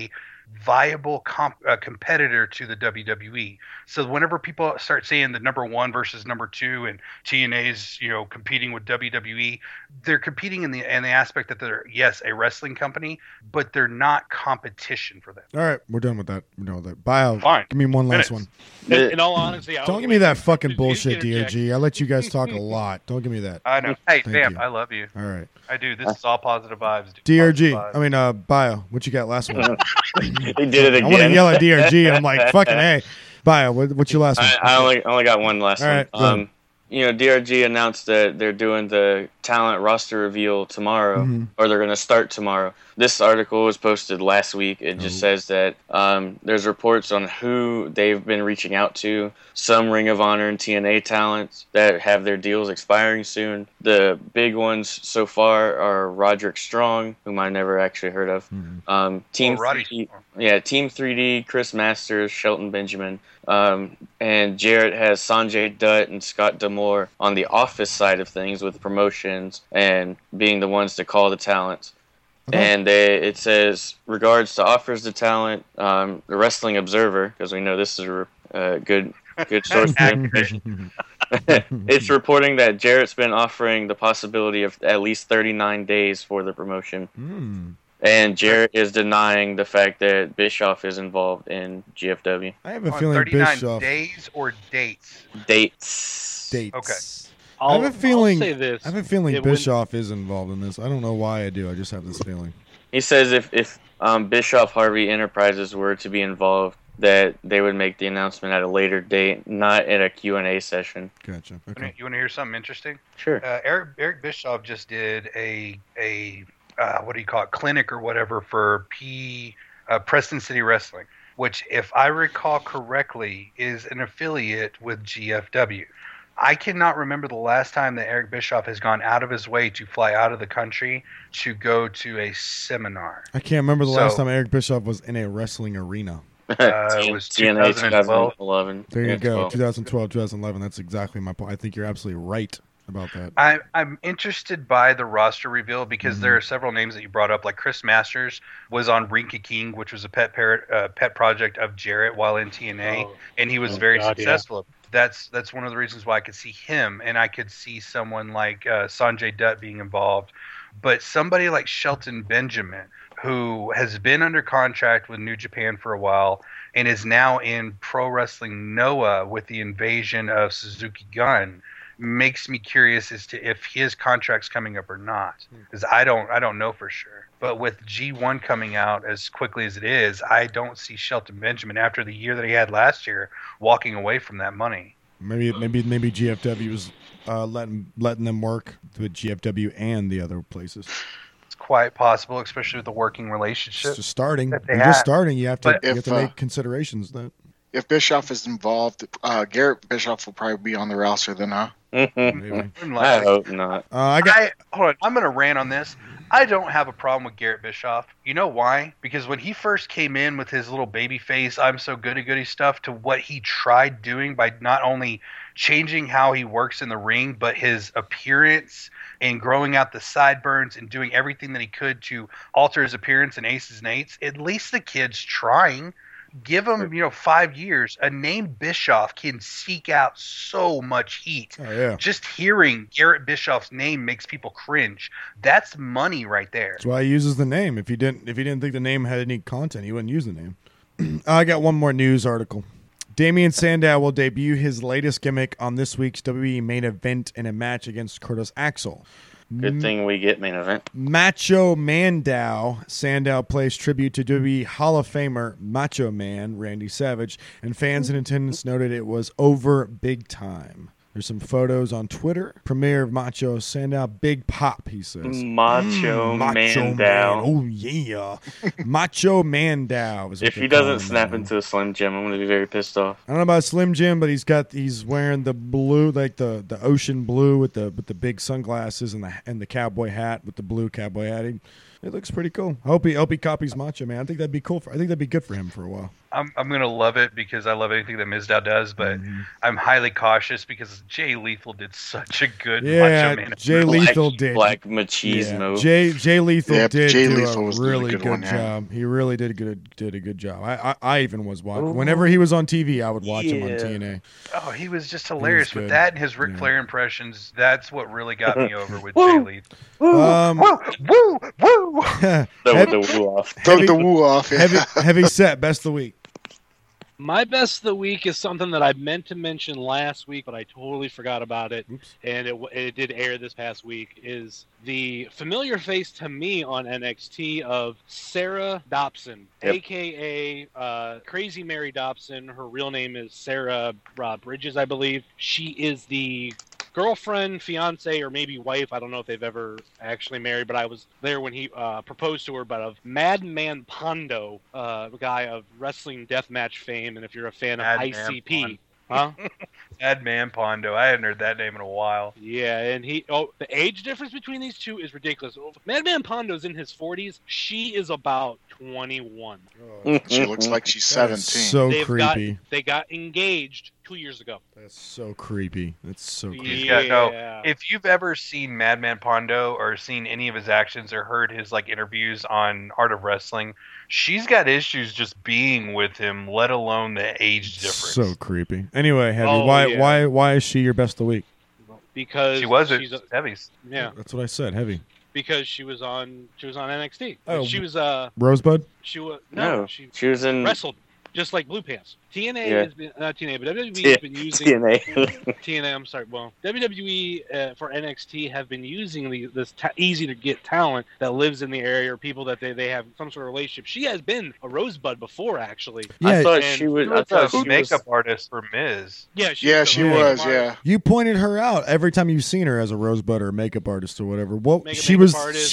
viable competitor to the WWE. So whenever people start saying the number 1 versus number 2 and TNA's, competing with WWE, they're competing in the aspect that they're, yes, a wrestling company, but they're not competition for them. All right, we're done with that. Bio, fine. Give me one last one. In all honesty, don't give me that fucking bullshit, DRG. I let you guys talk a lot. Don't give me that. I know. Hey, Thank Vamp, you. I love you. All right. I do. This is all positive vibes, dude. DRG. Positive vibes. Bio. What you got last one? He did it again. I want to yell at DRG. I'm like, fucking hey. Bio, what's your last one? I only got one last all right, one. DRG announced that they're doing the talent roster reveal tomorrow, or they're going to start tomorrow. This article was posted last week. It just says that there's reports on who they've been reaching out to, some Ring of Honor and TNA talents that have their deals expiring soon. The big ones so far are Roderick Strong, whom I never actually heard of, Team 3D, Chris Masters, Shelton Benjamin, and Jarrett has Sanjay Dutt and Scott D'Amore on the office side of things with promotions and being the ones to call the talents. Okay. And it says, regards to offers to talent, the Wrestling Observer, because we know this is a good source of information. It's reporting that Jarrett's been offering the possibility of at least 39 days for the promotion. And Jarrett is denying the fact that Bischoff is involved in GFW. I have a feeling 39 Bischoff... days or dates? Dates. Okay. I have a feeling Bischoff is involved in this. I don't know why I do. I just have this feeling. He says if Bischoff Harvey Enterprises were to be involved, that they would make the announcement at a later date, not at a Q&A session. Gotcha. Okay. You want to hear something interesting? Sure. Eric Bischoff just did a what do you call it, clinic or whatever for Preston City Wrestling, which, if I recall correctly, is an affiliate with GFW. I cannot remember the last time that Eric Bischoff has gone out of his way to fly out of the country to go to a seminar. I can't remember the last time Eric Bischoff was in a wrestling arena. It was 2011. There you go, 2012, 2011. That's exactly my point. I think you're absolutely right about that. I'm interested by the roster reveal because there are several names that you brought up, like Chris Masters was on Rinka King, which was a pet project of Jarrett while in TNA, and he was very successful. Yeah. That's one of the reasons why I could see him, and I could see someone like Sanjay Dutt being involved. But somebody like Shelton Benjamin, who has been under contract with New Japan for a while and is now in Pro Wrestling Noah with the invasion of Suzuki Gun, makes me curious as to if his contract's coming up or not, because I don't know for sure. But with G1 coming out as quickly as it is, I don't see Shelton Benjamin, after the year that he had last year, walking away from that money. Maybe GFW was letting them work with GFW and the other places. It's quite possible, especially with the working relationship. It's just starting. You're just starting. You have to make considerations. If Bischoff is involved, Garrett Bischoff will probably be on the roster then, huh? I hope not. Hold on. I'm going to rant on this. I don't have a problem with Garrett Bischoff. You know why? Because when he first came in with his little baby face, I'm so goody stuff, to what he tried doing by not only changing how he works in the ring, but his appearance and growing out the sideburns and doing everything that he could to alter his appearance in Aces and Eights, at least the kid's trying. Give him, 5 years. A name Bischoff can seek out so much heat. Oh, yeah. Just hearing Garrett Bischoff's name makes people cringe. That's money right there. That's why he uses the name. If he didn't think the name had any content, he wouldn't use the name. I got one more news article. Damian Sandow will debut his latest gimmick on this week's WWE main event in a match against Curtis Axel. Good thing we get main event. Macho Mandow. Sandow plays tribute to WWE Hall of Famer Macho Man Randy Savage, and fans in attendance noted it was over big time. There's some photos on Twitter. Premiere of Macho Sandow. Big pop, he says. Macho Mandow. Man. Oh, yeah. Macho Mandow. If he doesn't snap into a Slim Jim, I'm going to be very pissed off. I don't know about Slim Jim, but he's wearing the blue, like the ocean blue with the big sunglasses and the cowboy hat with the blue cowboy hat. It looks pretty cool. I hope he copies Macho Man. I think that'd be cool. I think that'd be good for him for a while. I'm gonna love it because I love anything that Mizdow does, but I'm highly cautious because Jay Lethal did such a good Macho Man. Jay Lethal did Black Machismo. Yeah. Jay Lethal did Jay do Lethal a was really doing a good good one, yeah. job. He really did a good job. I even was watching. Whenever he was on TV, I would watch him on TNA. Oh, he was just hilarious with good. that and his Ric Flair impressions. That's what really got me over with Jay Lethal. Woo, woo. The woo off. Throw the woo off. Yeah. Heavy set, best of the week. My best of the week is something that I meant to mention last week, but I totally forgot about it. Oops. And it did air this past week, is the familiar face to me on NXT of Sarah Dobson, a.k.a. Crazy Mary Dobson. Her real name is Sarah Bridges, I believe. She is the girlfriend, fiance, or maybe wife. I don't know if they've ever actually married, but I was there when he proposed to her. But of Madman Pondo, a guy of wrestling deathmatch fame, and if you're a fan of ICP, Madman Pondo. I hadn't heard that name in a while. Yeah, and the age difference between these two is ridiculous. Madman Pondo's in his 40s. She is about 21. She looks like she's 17. So creepy. They got engaged 2 years ago. That's so creepy. That's so creepy. Yeah. If you've ever seen Madman Pondo or seen any of his actions or heard his interviews on Art of Wrestling, she's got issues just being with him, let alone the age difference. So creepy. Anyway, Heavy, why is she your best of the week? Because she's Heavy's. Yeah. That's what I said, Heavy. Because she was on NXT. Oh, she was Rosebud? She was she was in wrestled just like Blue Pants. TNA has been not TNA, but WWE has been using TNA. I'm sorry. Well, WWE for NXT have been using this easy to get talent that lives in the area or people that they have some sort of relationship. She has been a Rosebud before, actually. Yeah, I thought she was a makeup artist for Miz. Yeah, she was. Yeah, you pointed her out every time you've seen her as a Rosebud or a makeup artist or whatever. Well, she was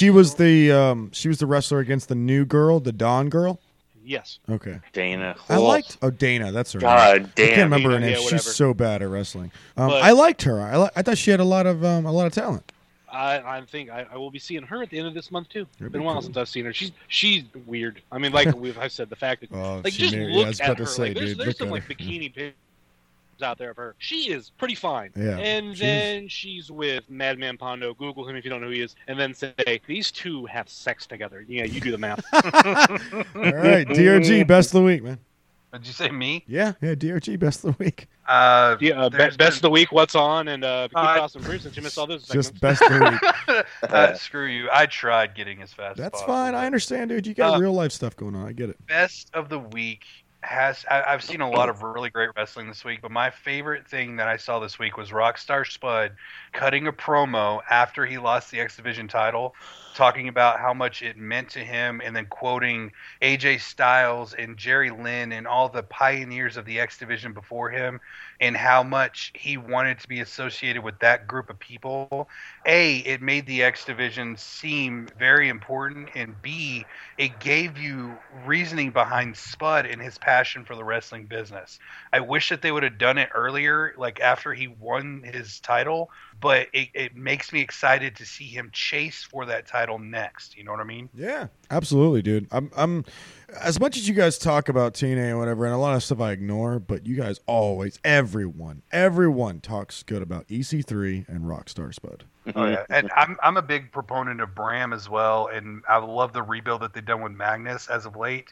the wrestler against the new girl, the Dawn girl. Yes. Okay. Dana. I liked. Oh, Dana. That's her name. God damn. I can't remember her name. Yeah, She's so bad at wrestling. I liked her. I thought she had a lot of talent. I think I will be seeing her at the end of this month too. It's been a while since I've seen her. She's weird. I mean, like I've said, the fact that just look at her. There's some bikini pictures out there of her. She is pretty fine. Yeah. And then she's with Madman Pondo. Google him if you don't know who he is, and then say these two have sex together. Yeah, you do the math. All right, DRG, best of the week, man. Did you say me? Yeah, DRG, best of the week. Best of the week. What's on? And keep Austin Bruce since you missed all those segments. Just best of the week. Screw you. I tried getting as fast. That's as possible. fine. I understand, dude. You got real life stuff going on. I get it. Best of the week. I've seen a lot of really great wrestling this week, but my favorite thing that I saw this week was Rockstar Spud cutting a promo after he lost the X Division title, talking about how much it meant to him, and then quoting AJ Styles and Jerry Lynn and all the pioneers of the X Division before him, and how much he wanted to be associated with that group of people. A, it made the X Division seem very important, and B, it gave you reasoning behind Spud and his passion for the wrestling business. I wish that they would have done it earlier, like after he won his title, but it makes me excited to see him chase for that title next. You know what I mean? Yeah, absolutely, dude. I'm as much as you guys talk about TNA and whatever, and a lot of stuff I ignore, but you guys always, everyone talks good about EC3 and Rockstar Spud. Oh yeah, and I'm a big proponent of Bram as well, and I love the rebuild that they've done with Magnus as of late.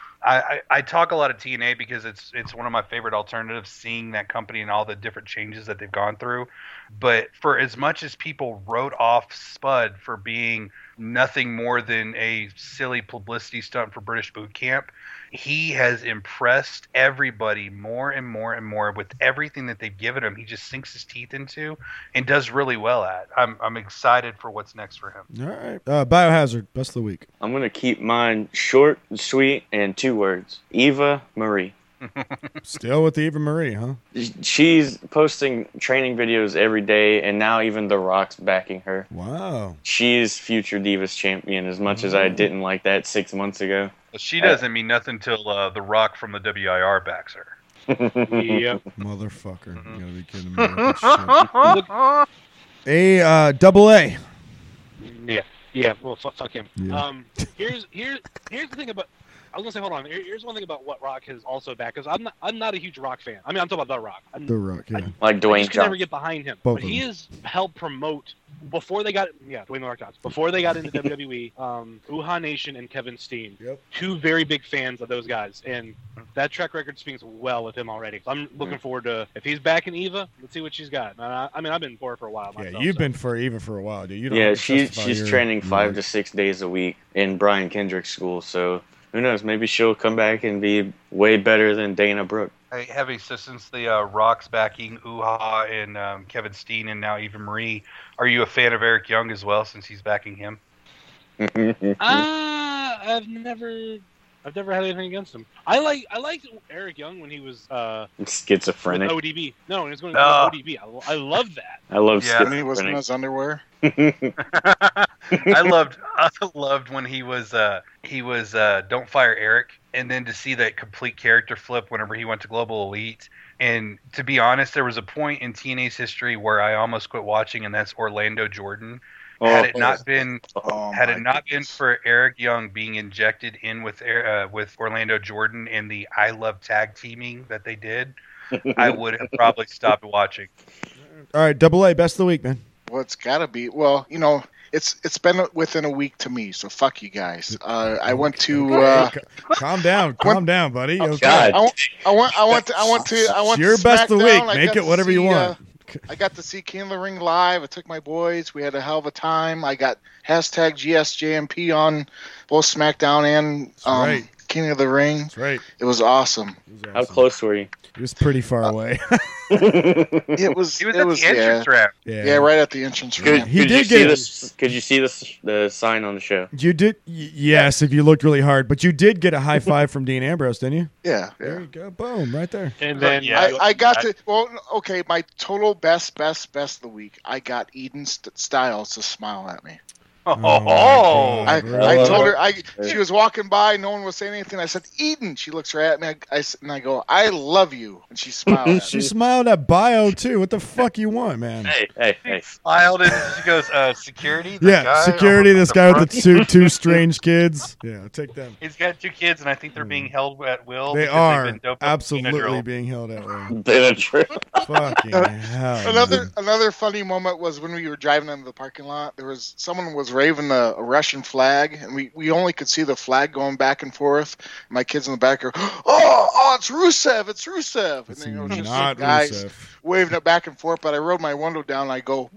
I talk a lot of TNA because it's one of my favorite alternatives, seeing that company and all the different changes that they've gone through. But for as much as people wrote off Spud for being nothing more than a silly publicity stunt for British Boot Camp, he has impressed everybody more and more and more with everything that they've given him. He just sinks his teeth into and does really well at. I'm excited for what's next for him. All right. Biohazard, best of the week. I'm going to keep mine short and sweet and 2 words. Eva Marie. Still with Eva Marie, huh? She's posting training videos every day, and now even The Rock's backing her. Wow. She's future Divas champion, as much as I didn't like that 6 months ago. She doesn't mean nothing till The Rock from the WIR backs her. Yep. Motherfucker. You gotta be kidding me with this shit. Double A. Yeah. Yeah, well, fuck him. Yeah. Here's the thing about. I was gonna say, hold on. Here's one thing about what Rock has also back, because I'm not a huge Rock fan. I mean, I'm talking about The Rock. The Rock, yeah. Like Dwayne I just can never Johnson. get behind him. Both But of he them. has helped promote before they got Dwayne The Rock Johnson. Before they got into WWE, Uhaa Nation and Kevin Steen. Yep. Two very big fans of those guys, and that track record speaks well with him already. So I'm looking forward to, if he's back in Eva, let's see what she's got. I mean, I've been for her for a while myself. Yeah, you've so. been for Eva for a while, dude. You don't Yeah, have to justify she's your- training 5 to 6 days a week in Brian Kendrick's school. So who knows? Maybe she'll come back and be way better than Dana Brooke. Hey, Heavy, so since the Rock's backing Uhaa and Kevin Steen and now Eva Marie, are you a fan of Eric Young as well since he's backing him? I've never had anything against him. I liked Eric Young when he was Schizophrenic. with ODB. No, when he was going to ODB. I love that. I love Yeah. When he was in schizophrenic. his underwear. I loved when he was Don't Fire Eric, and then to see that complete character flip whenever he went to Global Elite. And to be honest, there was a point in TNA's history where I almost quit watching, and that's Orlando Jordan. Had it not been for Eric Young being injected in with Orlando Jordan in the I Love tag teaming that they did, I would have probably stopped watching. All right, Double A, best of the week, man. Well, it's got to be. Well, it's been within a week to me, so fuck you guys. I went to. Calm down, buddy. Okay. God. I went to. Your best of the week. SmackDown. Make it whatever you want. I got to see King of the Ring live. I took my boys. We had a hell of a time. I got hashtag GSJMP on both SmackDown and right. King of the Ring. That's right. It was awesome. How close were you? He was pretty far away. It was. He was it at was the entrance ramp. Yeah, right at the entrance Could, ramp. He could did you see get- this? Could you see the sign on the show? You did, yes, if you looked really hard, but you did get a high five from Dean Ambrose, didn't you? Yeah. There you go, boom, right there. And then I got to. Well, okay. My total best of the week. I got Eden Styles to smile at me. my Oh, God. I Really? told her. She was walking by. No one was saying anything. I said, "Eden." She looks right at me. I go, "I love you," and she smiled. At She me. smiled at Bio too. What the fuck you want, man? Hey. smiled and she goes, "Security." The Yeah, guy security. over This the guy front. with the two strange kids. Yeah, take them. He's got 2 kids, and I think they're being held at will. They because are they've been doped up with absolutely Benadryl. being held at will. Benadryl. Fucking hell. Another funny moment was when we were driving into the parking lot. Someone was waving a Russian flag, and we only could see the flag going back and forth. My kids in the back are, oh, it's Rusev, it's Rusev, and It's then just not guys Rusev. waving it back and forth. But I rolled my window down, and I go,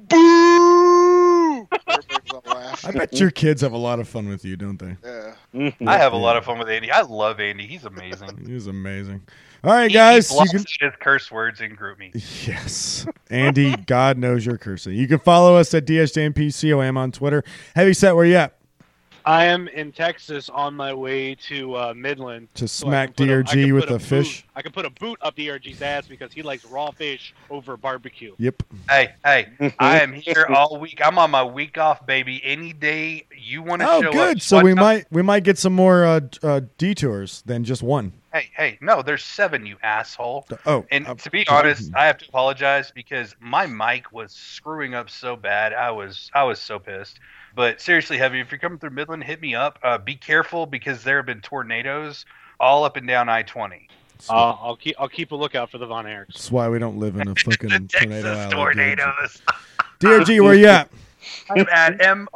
boo! Everybody's all I laughing. bet your kids have a lot of fun with you, don't they? Yeah. I have a lot of fun with Andy. I love Andy. He's amazing. He's amazing. All right, guys. He You blocks can, his curse words in group me. yes. Andy, God knows you're cursing. You can follow us at DSJMPCOM on Twitter. Heavyset, where you at? I am in Texas on my way to Midland To So I smack can put DRG with put a fish? I can put a boot up DRG's ass because he likes raw fish over barbecue. Yep. Hey, I am here all week. I'm on my week off, baby. Any day you want to Oh, show up. good. So we might get some more detours than just one. Hey, no, there's 7, you asshole. Oh, And to be honest, I have to apologize because my mic was screwing up so bad. I was so pissed. But seriously, Heavy, if you're coming through Midland, hit me up. Be careful because there have been tornadoes all up and down I-20. I'll keep a lookout for the Von Erichs. that's why we don't live in a fucking The tornado Texas alley. tornadoes. DRG, where you at? I'm at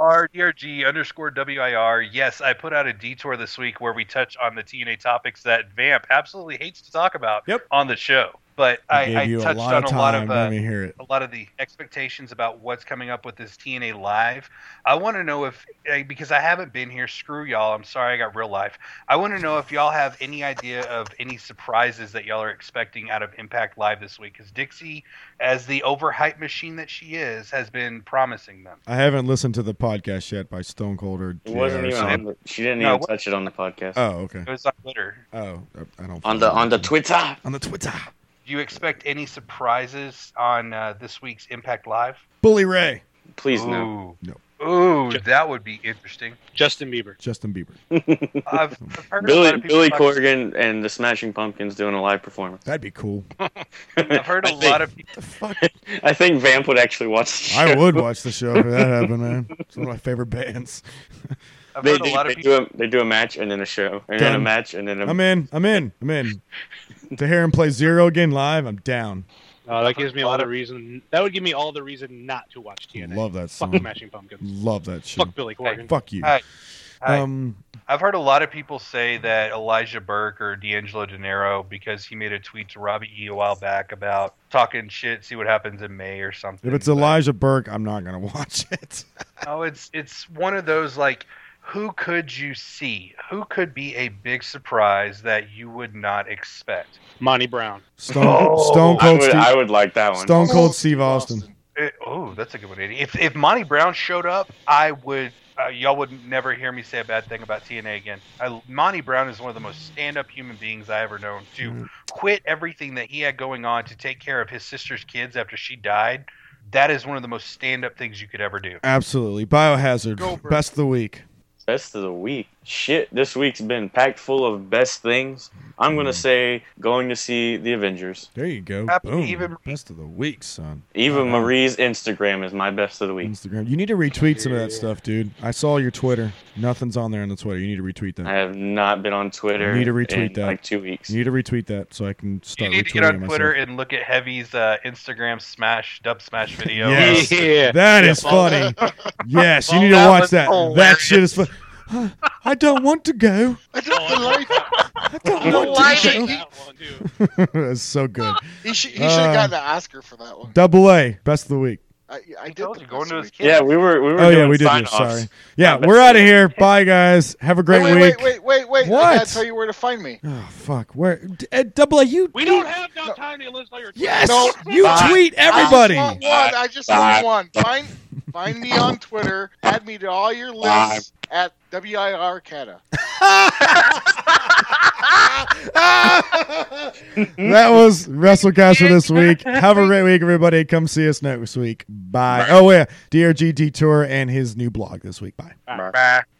MRDRG_WIR. Yes, I put out a detour this week where we touch on the TNA topics that Vamp absolutely hates to talk about on the show. But I gave you touched a lot on of a lot time. Let me hear it. a lot of the expectations about what's coming up with this TNA Live. I want to know if, because I haven't been here, screw y'all, I'm sorry I got real life. I want to know if y'all have any idea of any surprises that y'all are expecting out of Impact Live this week. Because Dixie, as the overhyped machine that she is, has been promising them. I haven't listened to the podcast yet by Stone Cold or It wasn't even JR, on the, she didn't No, even touch it on the podcast. Oh, okay. It was on Twitter. Oh, I don't. on the Twitter. On the Twitter. Do you expect any surprises on this week's Impact Live? Bully Ray. Please no. Ooh. Ooh, that would be interesting. Justin Bieber. I've heard Billy Corgan and the Smashing Pumpkins doing a live performance. That'd be cool. I've heard a lot of people. I think Vamp would actually watch the show. I would watch the show if that happened, man. It's one of my favorite bands. I've heard a lot of people. They do a match and then a show, and then a match and then a. I'm in. To hear him play Zero again live, I'm down. That gives me all the reason. That would give me all the reason not to watch TNA. Love that song. Fuck Smashing Pumpkins. Love that shit. Fuck Billy Corgan. Fuck you. I've heard a lot of people say that Elijah Burke or D'Angelo Dinero, because he made a tweet to Robbie E a while back about talking shit, see what happens in May or something. If it's Elijah Burke, I'm not gonna watch it. Oh, it's one of those like, who could you see? Who could be a big surprise that you would not expect? Monty Brown. Stone Cold. I would like that one. Stone Cold Steve Austin. That's a good one, Eddie. If Monty Brown showed up, I would. Y'all would never hear me say a bad thing about TNA again. Monty Brown is one of the most stand-up human beings I ever known. To quit everything that he had going on to take care of his sister's kids after she died, that is one of the most stand-up things you could ever do. Absolutely. Biohazard. Best of the week. Best of the week. Shit, this week's been packed full of best things. I'm going to say going to see The Avengers. There you go. Happy Boom. Best of the week, son. Eva Marie's Instagram is my best of the week. Instagram. You need to retweet some of that stuff, dude. I saw your Twitter. Nothing's on there on the Twitter. You need to retweet that. I have not been on Twitter you need to retweet in that. like 2 weeks. You need to retweet that so I can start retweeting You need to get on Twitter myself. and look at Heavy's Instagram dub smash video. Yes. Yeah. That is funny. Yes, you need to watch that. That shit is fun. I don't want to go. I don't like it. I don't want to go. That one, too. That's so good. He should have gotten an Oscar for that one. Double A, best of the week. I did told the you, going best to week. his kids. Yeah, we were. Oh yeah, doing we did. sign-offs. Sorry. Yeah, we're out of here. Bye, guys. Have a great week. Wait. What? I gotta tell you where to find me. Oh fuck. Where? Double A, you. We don't have no time to list all your. Yes. No. You tweet everybody. I just want one. Find me on Twitter. Add me to all your lists at WIR Cata. That was WrestleCast for this week. Have a great week, everybody. Come see us next week. Bye. Oh yeah, DRG Detour and his new blog this week. Bye. Bye.